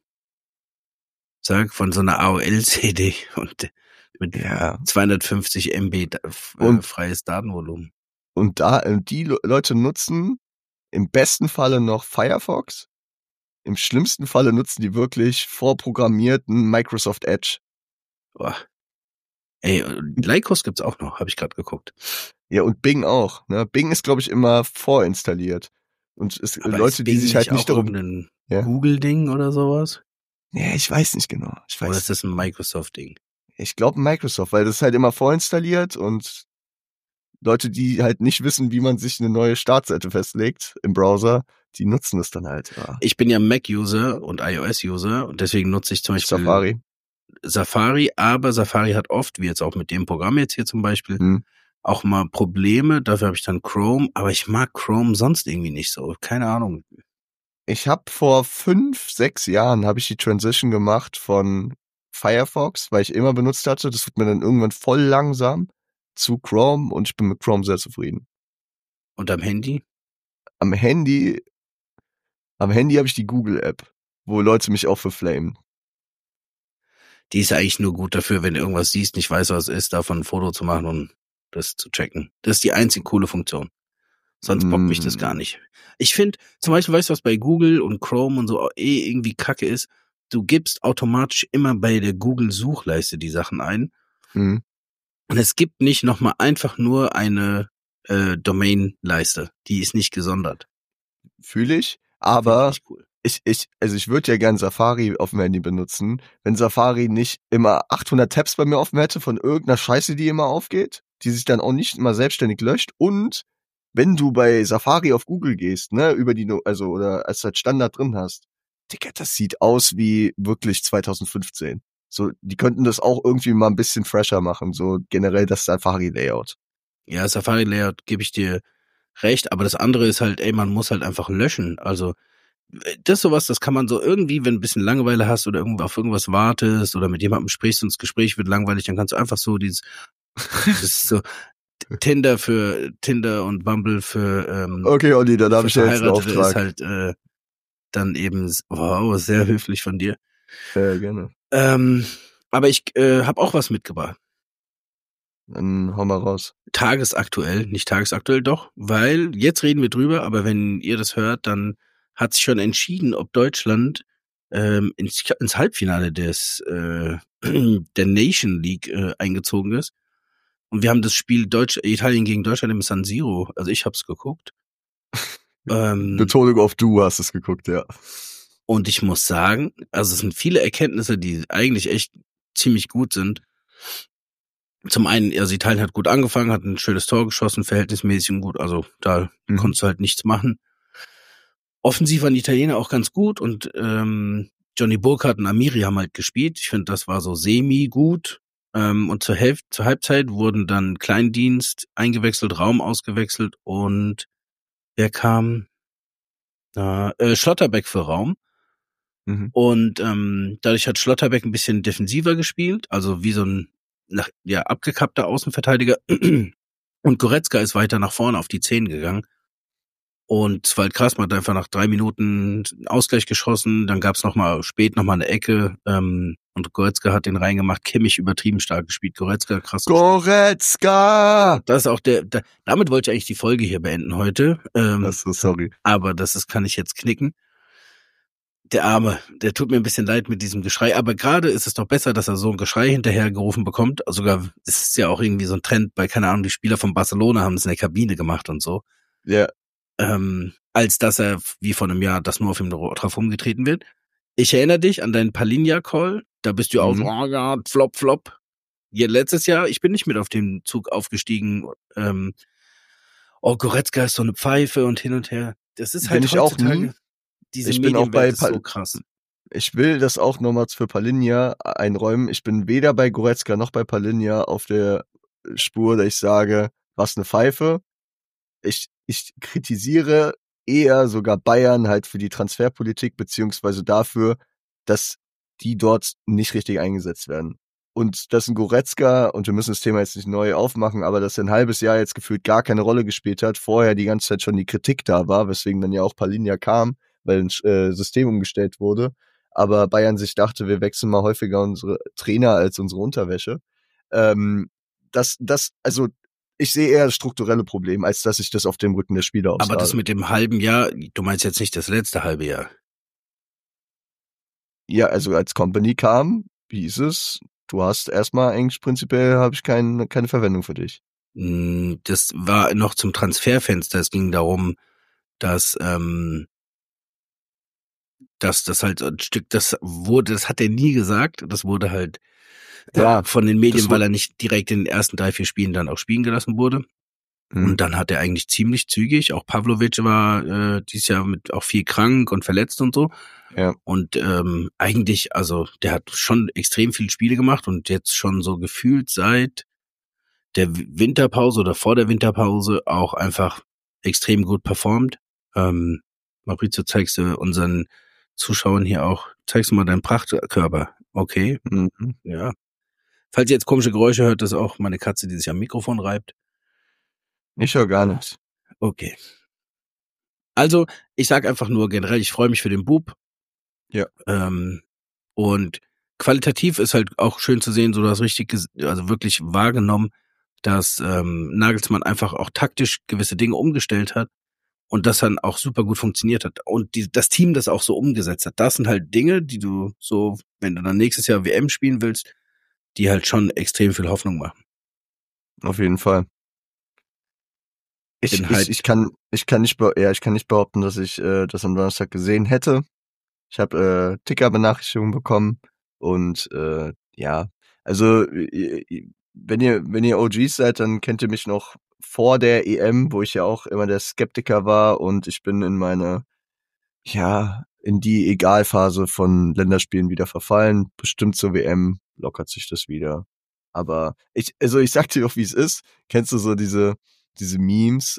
so einer AOL-CD und mit 250 MB freies Datenvolumen. Und die Leute nutzen im besten Falle noch Firefox. Im schlimmsten Falle nutzen die wirklich vorprogrammierten Microsoft Edge. Boah. Ey, Lycos gibt's auch noch, habe ich gerade geguckt. Ja, und Bing auch. Ne? Bing ist, glaube ich, immer vorinstalliert. Und es aber Leute, die sich halt nicht darum. Irgendein Google-Ding oder sowas? Ja, ich weiß nicht genau. Oder ist das ein Microsoft-Ding? Ich glaube Microsoft, weil das ist halt immer vorinstalliert und Leute, die halt nicht wissen, wie man sich eine neue Startseite festlegt im Browser, die nutzen das dann halt. Ja. Ich bin ja Mac-User und iOS-User und deswegen nutze ich zum Beispiel Safari, aber Safari hat oft, wie jetzt auch mit dem Programm jetzt hier zum Beispiel, auch mal Probleme. Dafür habe ich dann Chrome, aber ich mag Chrome sonst irgendwie nicht so. Keine Ahnung. Ich habe vor 5-6 Jahren habe ich die Transition gemacht von Firefox, weil ich immer benutzt hatte. Das wird mir dann irgendwann voll langsam zu Chrome und ich bin mit Chrome sehr zufrieden. Und am Handy? Am Handy habe ich die Google-App, wo Leute mich auch für flamen. Die ist eigentlich nur gut dafür, wenn du irgendwas siehst, nicht weißt, was es ist, davon ein Foto zu machen und das zu checken. Das ist die einzige coole Funktion. Sonst bockt mich das gar nicht. Ich finde, zum Beispiel, weißt du, was bei Google und Chrome und so irgendwie kacke ist? Du gibst automatisch immer bei der Google-Suchleiste die Sachen ein. Mhm. Und es gibt nicht nochmal einfach nur eine Domain-Leiste. Die ist nicht gesondert. Fühle ich, Find aber ich nicht cool. ich würde ja gern Safari auf dem Handy benutzen, wenn Safari nicht immer 800 Tabs bei mir offen hätte von irgendeiner Scheiße, die immer aufgeht, die sich dann auch nicht immer selbstständig löscht, und wenn du bei Safari auf Google gehst, ne, oder als halt Standard drin hast, Digga, das sieht aus wie wirklich 2015. So, die könnten das auch irgendwie mal ein bisschen fresher machen, so generell das Safari-Layout. Ja, Safari-Layout gebe ich dir recht, aber das andere ist halt, man muss halt einfach löschen. Also das ist sowas, das kann man so irgendwie, wenn du ein bisschen Langeweile hast oder auf irgendwas wartest oder mit jemandem sprichst und das Gespräch wird langweilig, dann kannst du einfach so das ist so Tinder und Bumble für Okay, Olli, dann habe für ich ja jetzt einen Verheiratete ist Auftrag. halt dann eben, wow, sehr höflich von dir. Gerne. Aber ich habe auch was mitgebracht. Dann hau mal raus. Tagesaktuell, nicht tagesaktuell, doch, weil jetzt reden wir drüber, aber wenn ihr das hört, dann hat sich schon entschieden, ob Deutschland ins Halbfinale der Nation League eingezogen ist. Und wir haben das Spiel Italien gegen Deutschland im San Siro, also ich hab's geguckt. Betonung auf du hast es geguckt, ja. Und ich muss sagen, also es sind viele Erkenntnisse, die eigentlich echt ziemlich gut sind. Zum einen, also Italien hat gut angefangen, hat ein schönes Tor geschossen, verhältnismäßig und gut, also da konntest du halt nichts machen. Offensiv waren die Italiener auch ganz gut und Johnny Burkhardt und Amiri haben halt gespielt. Ich finde, das war so semi-gut. Und zur Halbzeit wurden dann Kleindienst eingewechselt, Raum ausgewechselt und wer kam? Schlotterbeck für Raum. Mhm. Und dadurch hat Schlotterbeck ein bisschen defensiver gespielt, also wie so ein abgekappter Außenverteidiger. Und Goretzka ist weiter nach vorne auf die 10 gegangen. Und es war halt krass, man hat einfach nach 3 Minuten einen Ausgleich geschossen, dann gab's spät nochmal eine Ecke, und Goretzka hat den reingemacht, Kimmich übertrieben stark gespielt, Goretzka krass gespielt. Goretzka! Das ist auch damit wollte ich eigentlich die Folge hier beenden heute. Achso, sorry. Aber kann ich jetzt knicken. Der Arme, der tut mir ein bisschen leid mit diesem Geschrei, aber gerade ist es doch besser, dass er so ein Geschrei hinterhergerufen bekommt. Sogar, es ist ja auch irgendwie so ein Trend bei, keine Ahnung, die Spieler von Barcelona haben es in der Kabine gemacht und so. Ja. Als dass er, wie vor einem Jahr, das nur auf ihm drauf rumgetreten wird. Ich erinnere dich an deinen Palinja-Call, da bist du auch so, oh Gott, flop, flop. Ja, letztes Jahr, ich bin nicht mit auf den Zug aufgestiegen, Goretzka ist so eine Pfeife und hin und her. Das ist halt Bin ich auch heutzutage, nie. diese Ich bin auch bei Medienwelt ist so krass. Ich will das auch nochmals für Palinja einräumen. Ich bin weder bei Goretzka noch bei Palinja auf der Spur, dass ich sage, was eine Pfeife. Ich kritisiere eher sogar Bayern halt für die Transferpolitik, beziehungsweise dafür, dass die dort nicht richtig eingesetzt werden. Und dass ein Goretzka, und wir müssen das Thema jetzt nicht neu aufmachen, aber dass er ein halbes Jahr jetzt gefühlt gar keine Rolle gespielt hat, vorher die ganze Zeit schon die Kritik da war, weswegen dann ja auch Palinja kam, weil ein System umgestellt wurde. Aber Bayern sich dachte, wir wechseln mal häufiger unsere Trainer als unsere Unterwäsche. Also ich sehe eher das strukturelle Problem, als dass ich das auf dem Rücken der Spieler austrage. Aber das mit dem halben Jahr, du meinst jetzt nicht das letzte halbe Jahr? Ja, also als Company kam, hieß es, du hast erstmal eigentlich prinzipiell habe ich keine Verwendung für dich. Das war noch zum Transferfenster. Es ging darum, dass das halt so ein Stück, das hat er nie gesagt. Das wurde halt von den Medien, weil er nicht direkt in den ersten 3, 4 Spielen dann auch spielen gelassen wurde. Und dann hat er eigentlich ziemlich zügig, auch Pavlovic war dieses Jahr mit auch viel krank und verletzt und so. Ja. Und eigentlich, also der hat schon extrem viele Spiele gemacht und jetzt schon so gefühlt seit der Winterpause oder vor der Winterpause auch einfach extrem gut performt. Maurizio, zeigst du unseren Zuschauern hier auch, zeigst du mal deinen Prachtkörper. Okay. Ja. Falls ihr jetzt komische Geräusche hört, das ist auch meine Katze, die sich am Mikrofon reibt. Ich höre gar nichts. Okay. Also, ich sag einfach nur generell, ich freue mich für den Bub. Ja. Und qualitativ ist halt auch schön zu sehen, so du hast also wirklich wahrgenommen, dass Nagelsmann einfach auch taktisch gewisse Dinge umgestellt hat und das dann auch super gut funktioniert hat. Und das Team das auch so umgesetzt hat. Das sind halt Dinge, die du so, wenn du dann nächstes Jahr WM spielen willst, die halt schon extrem viel Hoffnung machen. Auf jeden Fall. Ich Bin kann nicht behaupten, dass ich das am Donnerstag gesehen hätte. Ich habe Ticker-Benachrichtigungen bekommen und ja, also wenn ihr OGs seid, dann kennt ihr mich noch vor der EM, wo ich ja auch immer der Skeptiker war und ich bin in die Egalphase von Länderspielen wieder verfallen. Bestimmt zur WM lockert sich das wieder. Aber ich sag dir doch, wie es ist. Kennst du so diese Memes?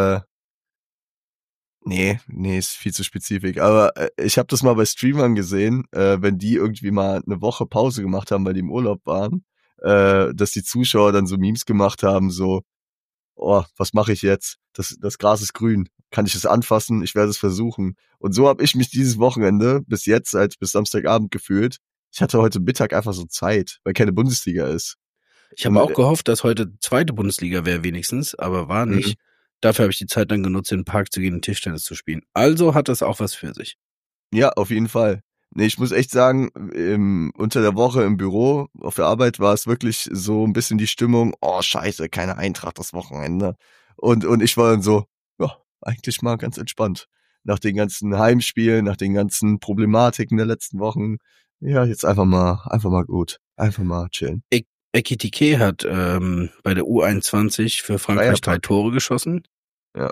Nee, ist viel zu spezifisch. Aber ich habe das mal bei Streamern gesehen, wenn die irgendwie mal eine Woche Pause gemacht haben, weil die im Urlaub waren, dass die Zuschauer dann so Memes gemacht haben, so, oh, was mache ich jetzt? Das Gras ist grün. Kann ich es anfassen? Ich werde es versuchen. Und so habe ich mich dieses Wochenende bis Samstagabend gefühlt. Ich hatte heute Mittag einfach so Zeit, weil keine Bundesliga ist. Ich habe Und, auch gehofft, dass heute zweite Bundesliga wäre wenigstens, aber war nicht. Dafür habe ich die Zeit dann genutzt, in den Park zu gehen und Tischtennis zu spielen. Also hat das auch was für sich. Ja, auf jeden Fall. Nee, ich muss echt sagen, unter der Woche im Büro, auf der Arbeit war es wirklich so ein bisschen die Stimmung, oh scheiße, keine Eintracht das Wochenende. Und ich war dann so, ja, eigentlich mal ganz entspannt. Nach den ganzen Heimspielen, nach den ganzen Problematiken der letzten Wochen. Ja, jetzt einfach mal gut. Einfach mal chillen. Ekitike hat bei der U21 für Frankreich 3 Tore geschossen. Ja.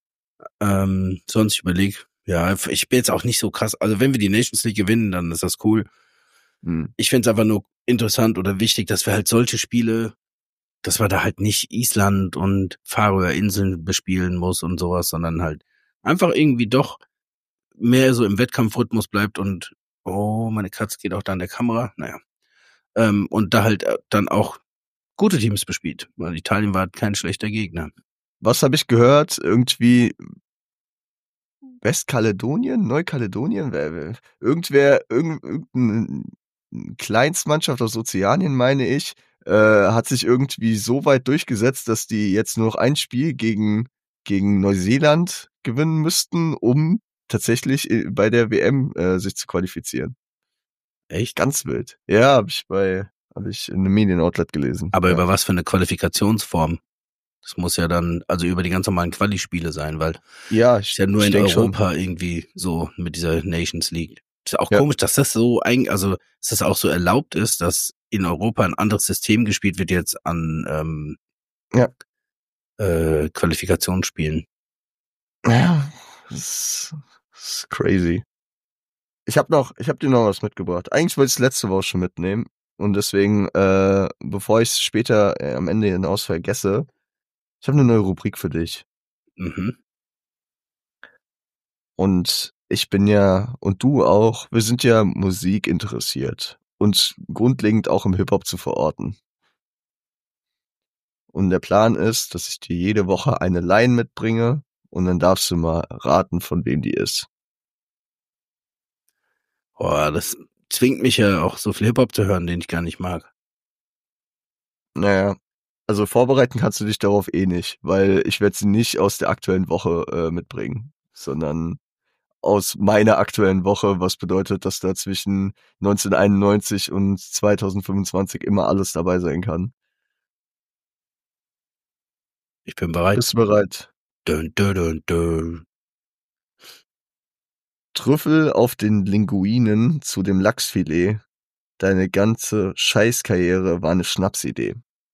Sonst ich überleg, ja, ich bin jetzt auch nicht so krass. Also wenn wir die Nations League gewinnen, dann ist das cool. Ich find's einfach nur interessant oder wichtig, dass wir halt solche Spiele, dass wir da halt nicht Island und Färöer Inseln bespielen muss und sowas, sondern halt einfach irgendwie doch mehr so im Wettkampfrhythmus bleibt und oh, meine Katze geht auch da an der Kamera, naja. Und da halt dann auch gute Teams bespielt, weil Italien war kein schlechter Gegner. Was habe ich gehört? Irgendwie Westkaledonien, Neukaledonien, irgendeine Kleinstmannschaft aus Ozeanien, meine ich, hat sich irgendwie so weit durchgesetzt, dass die jetzt nur noch ein Spiel gegen Neuseeland gewinnen müssten, um tatsächlich bei der WM sich zu qualifizieren. Echt? Ganz wild. Ja, habe ich in einem Medienoutlet gelesen. Aber ja. über was für eine Qualifikationsform? Das muss ja dann, also über die ganz normalen Quali-Spiele sein, weil ist ja nur in Europa schon irgendwie so mit dieser Nations League. Ist ja auch komisch, dass das so dass das auch so erlaubt ist, dass in Europa ein anderes System gespielt wird jetzt an Qualifikationsspielen. Ja, das ist crazy. Ich hab dir noch was mitgebracht. Eigentlich wollte ich es letzte Woche schon mitnehmen. Und deswegen, bevor ich es später am Ende hinaus vergesse, ich habe eine neue Rubrik für dich. Und ich bin ja, und du auch, wir sind ja Musik interessiert. Und grundlegend auch im Hip-Hop zu verorten. Und der Plan ist, dass ich dir jede Woche eine Line mitbringe und dann darfst du mal raten, von wem die ist. Boah, das zwingt mich ja auch so viel Hip-Hop zu hören, den ich gar nicht mag. Naja, also vorbereiten kannst du dich darauf eh nicht, weil ich werde sie nicht aus der aktuellen Woche mitbringen, sondern aus meiner aktuellen Woche, was bedeutet, dass da zwischen 1991 und 2025 immer alles dabei sein kann. Ich bin bereit. Bist du bereit? Dun, dun, dun, dun. Trüffel auf den Linguinen zu dem Lachsfilet. Deine ganze Scheißkarriere war eine Schnapsidee.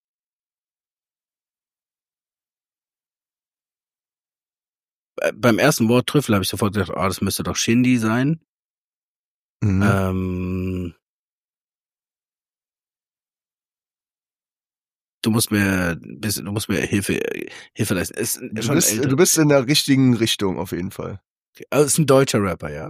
Beim ersten Wort Trüffel habe ich sofort gedacht, das müsste doch Shindy sein. Du musst mir Hilfe leisten. Du bist in der richtigen Richtung auf jeden Fall. Okay. Also ist ein deutscher Rapper, ja.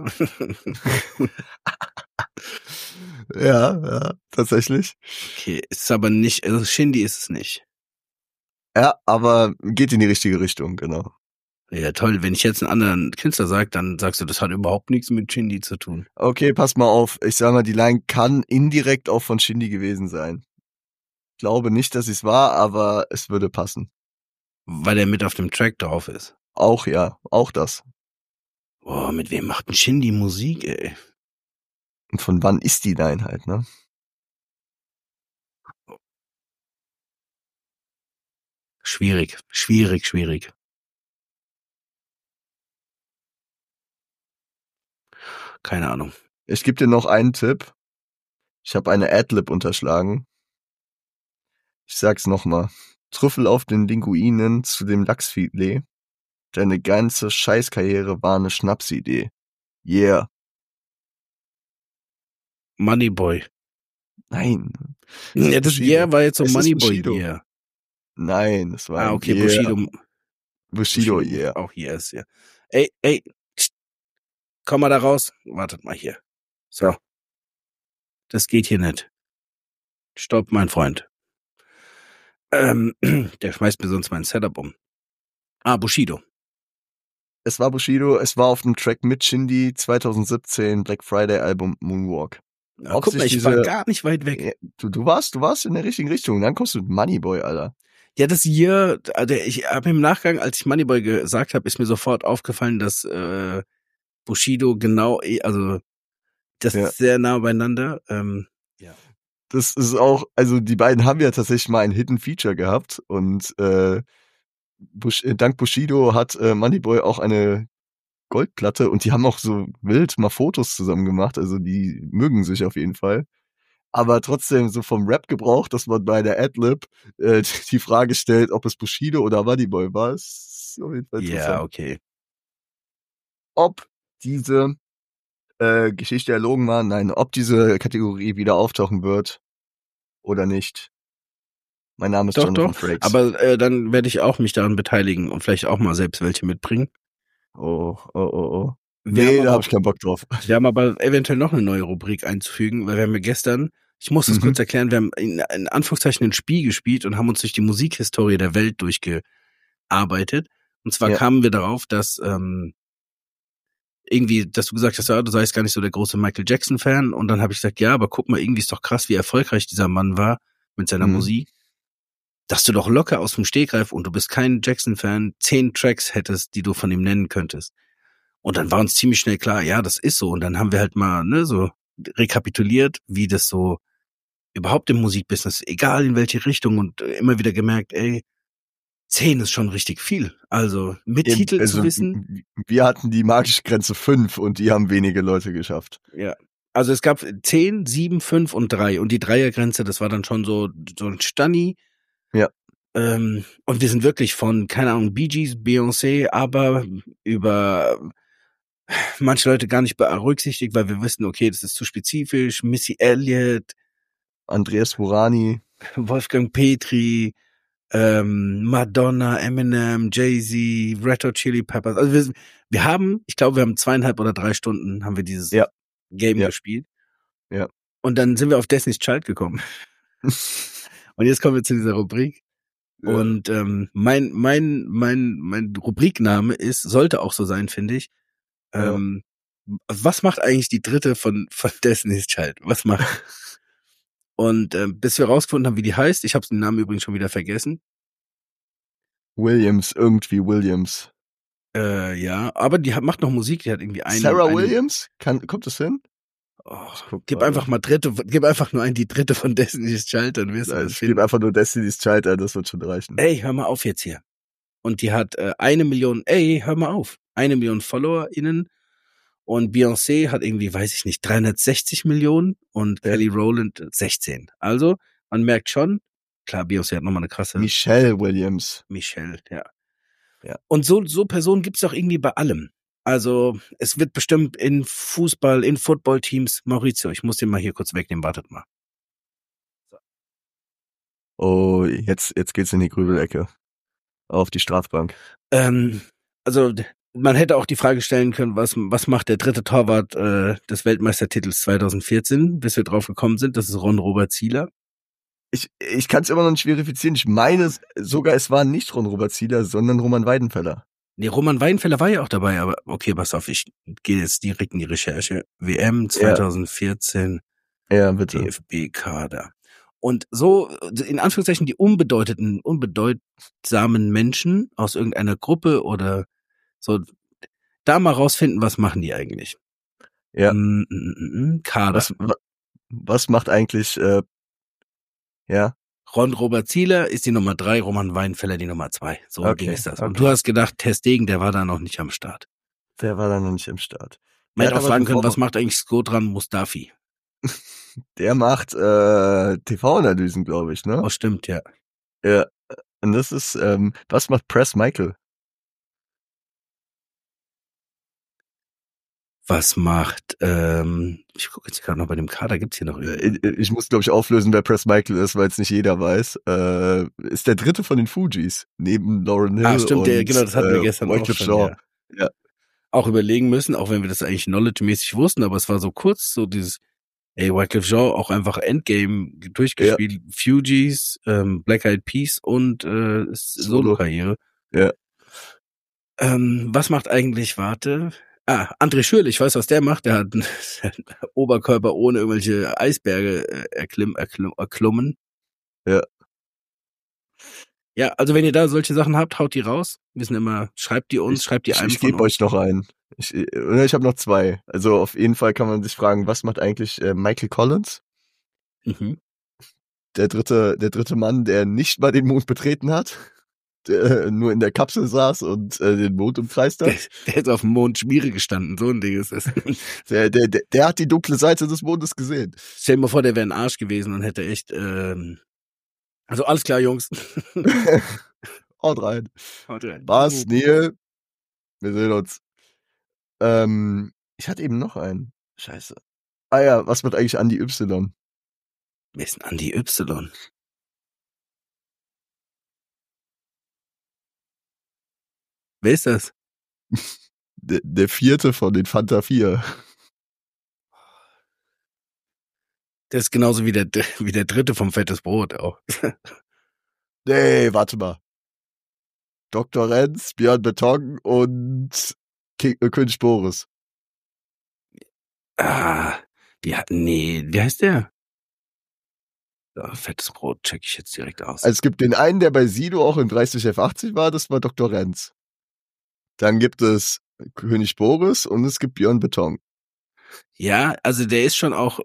Ja, tatsächlich. Okay, ist aber nicht, also Shindy ist es nicht. Ja, aber geht in die richtige Richtung, genau. Ja, toll. Wenn ich jetzt einen anderen Künstler sage, dann sagst du, das hat überhaupt nichts mit Shindy zu tun. Okay, pass mal auf. Ich sag mal, die Line kann indirekt auch von Shindy gewesen sein. Ich glaube nicht, dass es war, aber es würde passen. Weil er mit auf dem Track drauf ist. Auch ja, auch das. Boah, mit wem macht ein Shindy Musik, ey? Und von wann ist die Line halt, ne? Schwierig, schwierig, schwierig. Keine Ahnung. Ich gebe dir noch einen Tipp. Ich habe eine Adlib unterschlagen. Ich sag's nochmal. Trüffel auf den Linguinen zu dem Lachsfilet. Deine ganze Scheißkarriere war eine Schnapsidee. Yeah. Moneyboy. Nein. Ja, das Bushido. Yeah war jetzt so Es ist Moneyboy Bushido. Yeah. Nein, es war Okay, yeah. Bushido. Bushido, yeah. Auch Yes, ja. Ey, komm mal da raus. Wartet mal hier. So. Das geht hier nicht. Stopp, mein Freund. Der schmeißt mir sonst mein Setup um. Bushido. Es war Bushido, es war auf dem Track mit Shindy 2017 Black Friday Album Moonwalk. Ja, guck mal, ich war gar nicht weit weg. Ja, du warst in der richtigen Richtung. Dann kommst du mit Moneyboy, Alter. Ja, das hier, also ich habe im Nachgang, als ich Moneyboy gesagt habe, ist mir sofort aufgefallen, dass Bushido genau, also das ist sehr nah beieinander. Ja. Das ist auch, also die beiden haben ja tatsächlich mal ein Hidden Feature gehabt und dank Bushido hat Moneyboy auch eine Goldplatte und die haben auch so wild mal Fotos zusammen gemacht, also die mögen sich auf jeden Fall. Aber trotzdem so vom Rap-Gebrauch, dass man bei der Adlib die Frage stellt, ob es Bushido oder Moneyboy war, ist auf jeden Fall interessant. Ja, okay. Ob diese Geschichte erlogen war, nein, ob diese Kategorie wieder auftauchen wird oder nicht. Mein Name ist Jonathan Frakes. Aber dann werde ich auch mich daran beteiligen und vielleicht auch mal selbst welche mitbringen. Oh. Nee, da habe ich keinen Bock drauf. Wir haben aber eventuell noch eine neue Rubrik einzufügen, weil wir haben ja gestern, ich muss das kurz erklären, wir haben in Anführungszeichen ein Spiel gespielt und haben uns durch die Musikhistorie der Welt durchgearbeitet. Und zwar kamen wir darauf, dass irgendwie, dass du gesagt hast, ja, du seist gar nicht so der große Michael Jackson-Fan. Und dann habe ich gesagt, ja, aber guck mal, irgendwie ist doch krass, wie erfolgreich dieser Mann war mit seiner Musik. Dass du doch locker aus dem Stegreif, und du bist kein Jackson-Fan, 10 Tracks hättest, die du von ihm nennen könntest. Und dann war uns ziemlich schnell klar, ja, das ist so. Und dann haben wir halt mal so rekapituliert, wie das so überhaupt im Musikbusiness, egal in welche Richtung, und immer wieder gemerkt, 10 ist schon richtig viel. Also mit Titel zu wissen. Wir hatten die magische Grenze 5 und die haben wenige Leute geschafft. Ja. Also es gab 10, 7, 5 und 3. Und die Dreiergrenze, das war dann schon so ein Stanni. Ja. Und wir sind wirklich von, keine Ahnung, Bee Gees, Beyoncé, aber über manche Leute gar nicht berücksichtigt, weil wir wissen, okay, das ist zu spezifisch. Missy Elliott, Andreas Burani, Wolfgang Petri, Madonna, Eminem, Jay-Z, Red Hot Chili Peppers. Also wir haben 2,5 oder 3 Stunden haben wir dieses Game gespielt. Ja. Und dann sind wir auf Destiny's Child gekommen. Und jetzt kommen wir zu dieser Rubrik. Ja. Und mein Rubrikname sollte auch so sein, finde ich. Was macht eigentlich die dritte von Destiny's Child? Was macht? Und bis wir rausgefunden haben, wie die heißt, ich habe den Namen übrigens schon wieder vergessen. Williams, irgendwie Williams. Ja, aber die macht noch Musik, die hat irgendwie Sarah Williams? Kommt das hin? Gib einfach mal gib einfach nur die dritte von Destiny's Child, dann wirst du das finden. Gib einfach nur Destiny's Child, das wird schon reichen. Hör mal auf jetzt hier. Und die hat 1 Million, hör mal auf, 1 Million FollowerInnen. Und Beyoncé hat irgendwie, weiß ich nicht, 360 Millionen und Kelly Rowland 16. Also, man merkt schon, klar, Beyoncé hat nochmal eine krasse... Michelle Williams. Michelle, ja. Und so Personen gibt's doch irgendwie bei allem. Also, es wird bestimmt in Fußball, in Football-Teams, Maurizio, ich muss den mal hier kurz wegnehmen, wartet mal. So. Oh, jetzt geht's in die Grübelecke. Auf die Strafbank. Also, man hätte auch die Frage stellen können, was macht der dritte Torwart des Weltmeistertitels 2014, bis wir drauf gekommen sind, das ist Ron-Robert Zieler. Ich kann es immer noch nicht verifizieren. Ich meine sogar, es war nicht Ron-Robert Zieler, sondern Roman Weidenfeller. Nee, Roman Weidenfeller war ja auch dabei, aber okay, pass auf, ich gehe jetzt direkt in die Recherche. WM 2014, Ja, bitte. DFB-Kader. Und so, in Anführungszeichen, die unbedeutsamen Menschen aus irgendeiner Gruppe oder so, da mal rausfinden, was machen die eigentlich? Ja. Kader. Was macht eigentlich, ja? Ron-Robert Zieler ist die Nummer 3, Roman Weidenfeller die Nummer 2. So Okay, ging es das. okay. Und du hast gedacht, Ter Stegen, der war da noch nicht am Start. Der war da noch nicht im Start. Man Der hätte hat auch aber fragen können, zuvor- was macht eigentlich Skodran Mustafi? Der macht TV-Analysen, glaube ich, ne? Oh, stimmt, ja. Ja. Und das ist, was macht Press Michael? Was macht, ich gucke jetzt gerade noch bei dem Kader, gibt's hier noch irgendwas? Ich muss, glaube ich, auflösen, wer Press Michael ist, weil es nicht jeder weiß. Ist der dritte von den Fugees, neben Lauren Hill Stimmt, und genau, das hatten wir gestern auch Wyclef schon, Jean. Ja. Auch überlegen müssen, auch wenn wir das eigentlich knowledge-mäßig wussten, aber es war so kurz, so dieses, Wyclef Jean auch einfach Endgame durchgespielt, Fugees, Black Eyed Peas und Solo-Karriere. Ja. Was macht eigentlich, André Schürrle, ich weiß, was der macht. Der hat einen Oberkörper ohne irgendwelche Eisberge erklommen. Ja. Ja, also wenn ihr da solche Sachen habt, haut die raus. Wir sind immer, schreibt die uns, schreibt die einem Ich von gebe uns. euch noch einen. Ich habe noch zwei. Also auf jeden Fall kann man sich fragen, was macht eigentlich Michael Collins? Mhm. Der dritte Mann, der nicht mal den Mond betreten hat, der nur in der Kapsel saß und den Mond umkreist hat. Der ist auf dem Mond Schmiere gestanden, so ein Ding ist es. Der hat die dunkle Seite des Mondes gesehen. Stell dir mal vor, der wäre ein Arsch gewesen und hätte echt, also alles klar, Jungs. Haut rein. Haut rein. Was, Neil? Wir sehen uns. Ich hatte eben noch einen. Scheiße. Ah ja, was macht eigentlich Andi Y? Wer ist denn Andi Y? Wer ist das? Der vierte von den Fanta 4. Der ist genauso wie der dritte vom Fettes Brot auch. Nee, warte mal. Dr. Renz, Björn Beton und König Boris. Wie heißt der? Fettes Brot check ich jetzt direkt aus. Also es gibt den einen, der bei Sido auch in 30F80 war, das war Dr. Renz. Dann gibt es König Boris und es gibt Björn Beton. Ja, also der ist schon auch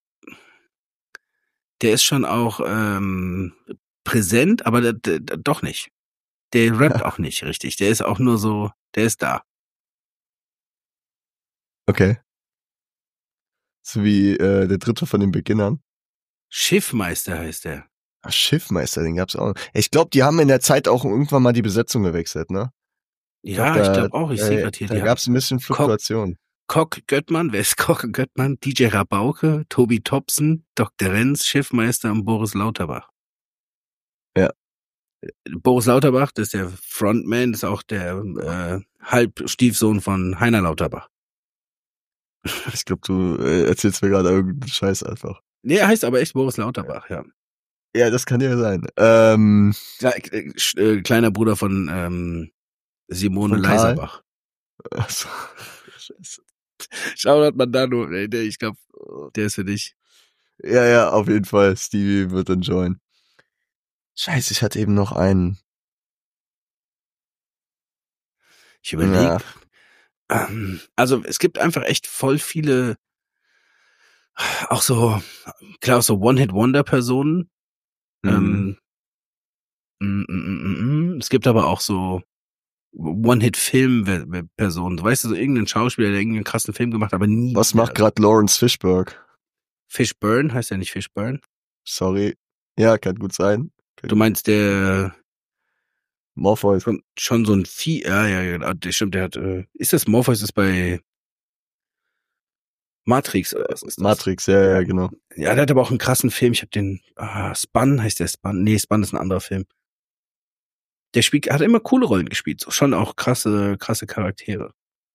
präsent, aber doch nicht. Der rappt auch nicht richtig. Der ist auch nur so, der ist da. Okay. So wie der dritte von den Beginnern. Schiffmeister heißt der. Ach, Schiffmeister, den gab's auch. Ich glaube, die haben in der Zeit auch irgendwann mal die Besetzung gewechselt, ne? Ich glaube auch. Ich sehe gerade hier. Da gab's ein bisschen Fluktuation. Kock Göttmann, wer ist Kock Göttmann? DJ Rabauke, Tobi Tobsen, Dr. Renz, Schiffmeister und Boris Lauterbach. Ja. Boris Lauterbach, das ist der Frontman, das ist auch der Halbstiefsohn von Heiner Lauterbach. Ich glaube, du erzählst mir gerade irgendeinen Scheiß einfach. Nee, er heißt aber echt Boris Lauterbach, ja. Ja, das kann ja sein. Kleiner Bruder von Simone Von Karl? Leiserbach. Achso. Scheiße. Shoutout Mandano, ey, ich glaube, der ist für dich. Ja, auf jeden Fall. Stevie wird dann joinen. Scheiße, ich hatte eben noch einen. Ich überlege. Ja. Also es gibt einfach echt voll viele, auch so, klar, so One-Hit-Wonder-Personen. Mhm. Es gibt aber auch so One-Hit-Film-Personen. Weißt du, so irgendein Schauspieler, der irgendeinen krassen Film gemacht hat, aber nie. Was macht gerade Lawrence Fishburne? Fishburne? Heißt der nicht Fishburne? Sorry. Ja, kann gut sein. Du meinst der Morpheus. schon so ein Vieh? Ja, das stimmt, der hat, ist das Morpheus ist bei Matrix oder was ist das? Matrix, ja, genau. Ja, der hat aber auch einen krassen Film. Ich habe den, Spun heißt der Spun. Nee, Spun ist ein anderer Film. Der hat immer coole Rollen gespielt, so schon auch krasse Charaktere.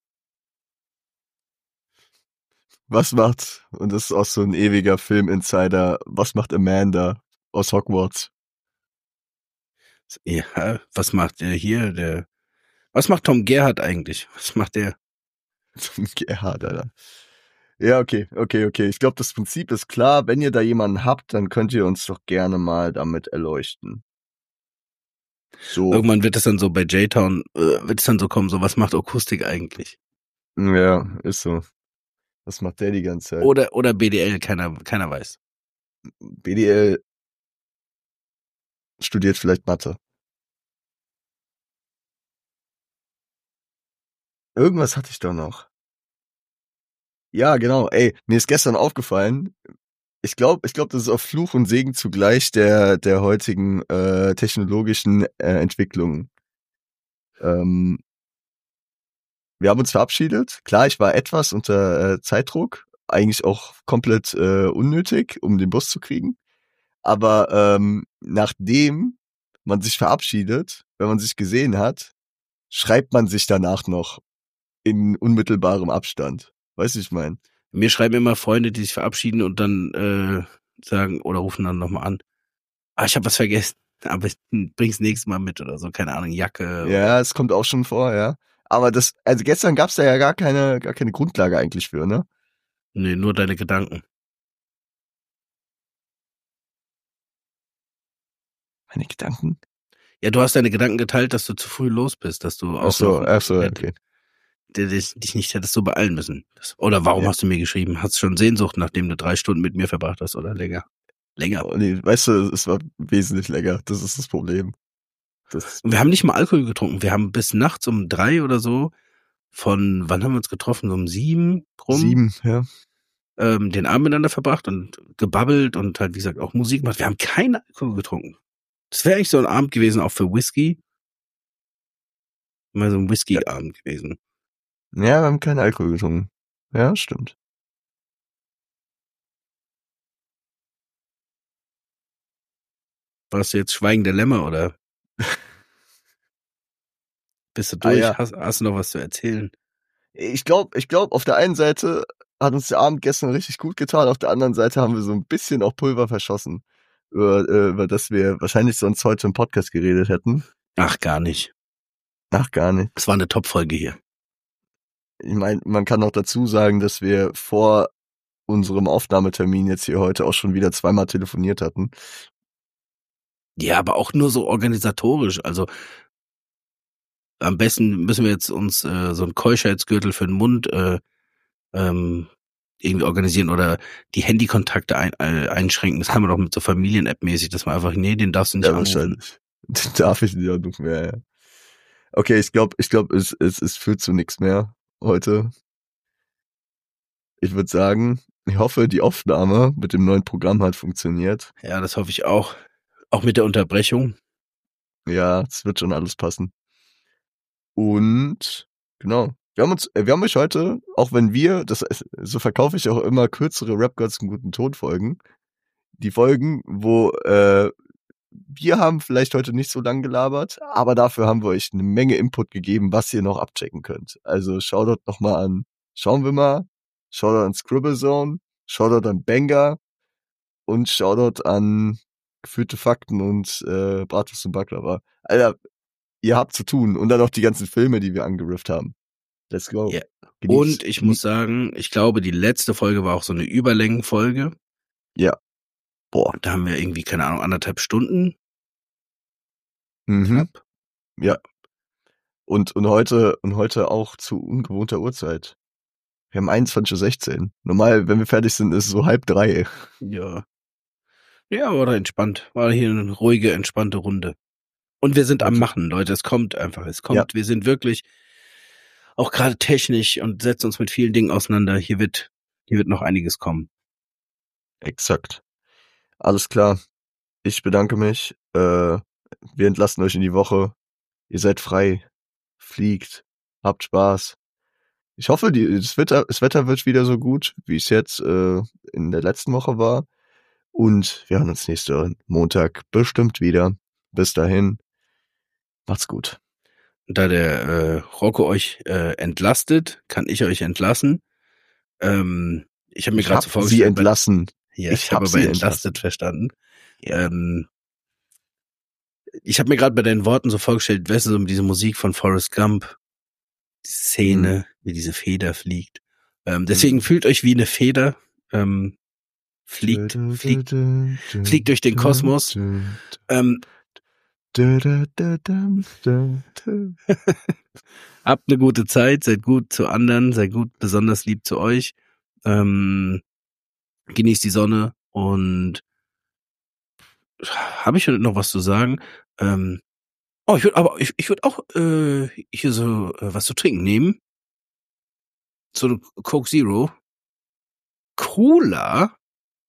Was macht, und das ist auch so ein ewiger Film-Insider, was macht Amanda aus Hogwarts? Ja, was macht der hier? Der Was macht Tom Gerhardt eigentlich? Was macht der? Tom Gerhardt, Alter. Ja, okay. Ich glaube, das Prinzip ist klar. Wenn ihr da jemanden habt, dann könnt ihr uns doch gerne mal damit erleuchten. So. Irgendwann wird es dann so bei J-Town, wird es dann so kommen, so was macht Akustik eigentlich? Ja, ist so. Was macht der die ganze Zeit? Oder BDL, keiner weiß. BDL studiert vielleicht Mathe. Irgendwas hatte ich doch noch. Ja, genau. Ey, mir ist gestern aufgefallen, ich glaube, das ist auch Fluch und Segen zugleich der heutigen technologischen Entwicklungen. Wir haben uns verabschiedet. Klar, ich war etwas unter Zeitdruck, eigentlich auch komplett unnötig, um den Bus zu kriegen. Aber nachdem man sich verabschiedet, wenn man sich gesehen hat, schreibt man sich danach noch in unmittelbarem Abstand. Weißt du, wie ich meine? Mir schreiben immer Freunde, die sich verabschieden und dann sagen oder rufen dann nochmal an. Ich habe was vergessen, aber ich bring's nächstes Mal mit oder so, keine Ahnung, Jacke. Ja, es kommt auch schon vor, ja. Aber also gestern gab's da ja gar keine Grundlage eigentlich für, ne? Nee, nur deine Gedanken. Meine Gedanken? Ja, du hast deine Gedanken geteilt, dass du zu früh los bist, dass du auch Ach so, okay. dich nicht hättest so beeilen müssen. Oder warum hast du mir geschrieben? Hast schon Sehnsucht, nachdem du 3 Stunden mit mir verbracht hast oder länger? Oh, nee, weißt du, es war wesentlich länger. Das ist das Problem. Und wir haben nicht mal Alkohol getrunken. Wir haben bis nachts um 3 oder so wann haben wir uns getroffen? So um 7 rum? 7, ja. Den Abend miteinander verbracht und gebabbelt und halt, wie gesagt, auch Musik gemacht. Wir haben keinen Alkohol getrunken. Das wäre eigentlich so ein Abend gewesen, auch für Whisky. Mal so ein Whisky-Abend gewesen. Ja, wir haben keinen Alkohol getrunken. Ja, stimmt. Warst du jetzt schweigender Lämmer oder bist du durch? Ja. Hast du noch was zu erzählen? Ich glaube, auf der einen Seite hat uns der Abend gestern richtig gut getan, auf der anderen Seite haben wir so ein bisschen auch Pulver verschossen, über das wir wahrscheinlich sonst heute im Podcast geredet hätten. Ach, gar nicht. Ach, gar nicht. Es war eine Top-Folge hier. Ich meine, man kann auch dazu sagen, dass wir vor unserem Aufnahmetermin jetzt hier heute auch schon wieder 2-mal telefoniert hatten. Ja, aber auch nur so organisatorisch. Also am besten müssen wir jetzt uns so einen Keuschheitsgürtel für den Mund irgendwie organisieren oder die Handykontakte einschränken. Das kann man doch mit so Familien-App-mäßig, dass man einfach, nee, den darfst du nicht anrufen. Wahrscheinlich. Den darf ich nicht anrufen, ja. Okay, ich glaube, es führt zu nichts mehr heute. Ich würde sagen, ich hoffe, die Aufnahme mit dem neuen Programm hat funktioniert. Ja, das hoffe ich auch. Auch mit der Unterbrechung. Ja, es wird schon alles passen. Und genau, wir haben euch heute, auch wenn so verkaufe ich auch immer kürzere Rap Gods im guten Ton Folgen, die Folgen, wo wir haben vielleicht heute nicht so lang gelabert, aber dafür haben wir euch eine Menge Input gegeben, was ihr noch abchecken könnt. Also Shoutout nochmal an Schauen wir mal, Shoutout an Scribble Zone, Shoutout an Banger und Shoutout an Gefühlte Fakten und Bratwurst und Baklava. Alter, ihr habt zu tun und dann noch die ganzen Filme, die wir angerifft haben. Let's go. Yeah. Genießt. Und ich muss sagen, ich glaube, die letzte Folge war auch so eine Überlängenfolge. Ja. Boah, da haben wir irgendwie, keine Ahnung, 1,5 Stunden. Mhm. Knapp. Ja. Und heute auch zu ungewohnter Uhrzeit. Wir haben 21:16 Uhr. Normal, wenn wir fertig sind, ist es so 2:30. Ja. Ja, war entspannt. War hier eine ruhige, entspannte Runde. Und wir sind am Machen, Leute. Es kommt einfach. Ja. Wir sind wirklich auch gerade technisch und setzen uns mit vielen Dingen auseinander. Hier wird noch einiges kommen. Exakt. Alles klar. Ich bedanke mich. Wir entlassen euch in die Woche. Ihr seid frei. Fliegt. Habt Spaß. Ich hoffe, das Wetter wird wieder so gut, wie es jetzt in der letzten Woche war. Und wir hören uns nächsten Montag bestimmt wieder. Bis dahin. Macht's gut. Da der Rocco euch entlastet, kann ich euch entlassen. Ich habe mir gerade so vorgestellt. Sie entlassen. Ja, ich habe aber entlastet verstanden. Ja. Ich habe mir gerade bei deinen Worten so vorgestellt, weißt du, so diese Musik von Forrest Gump, die Szene, wie diese Feder fliegt. Deswegen fühlt euch wie eine Feder, fliegt durch den Kosmos. Habt eine gute Zeit, seid gut zu anderen, seid gut besonders lieb zu euch. Genießt die Sonne und habe ich noch was zu sagen? Ich würde auch hier so was zu trinken nehmen. So eine Coke Zero. Cola?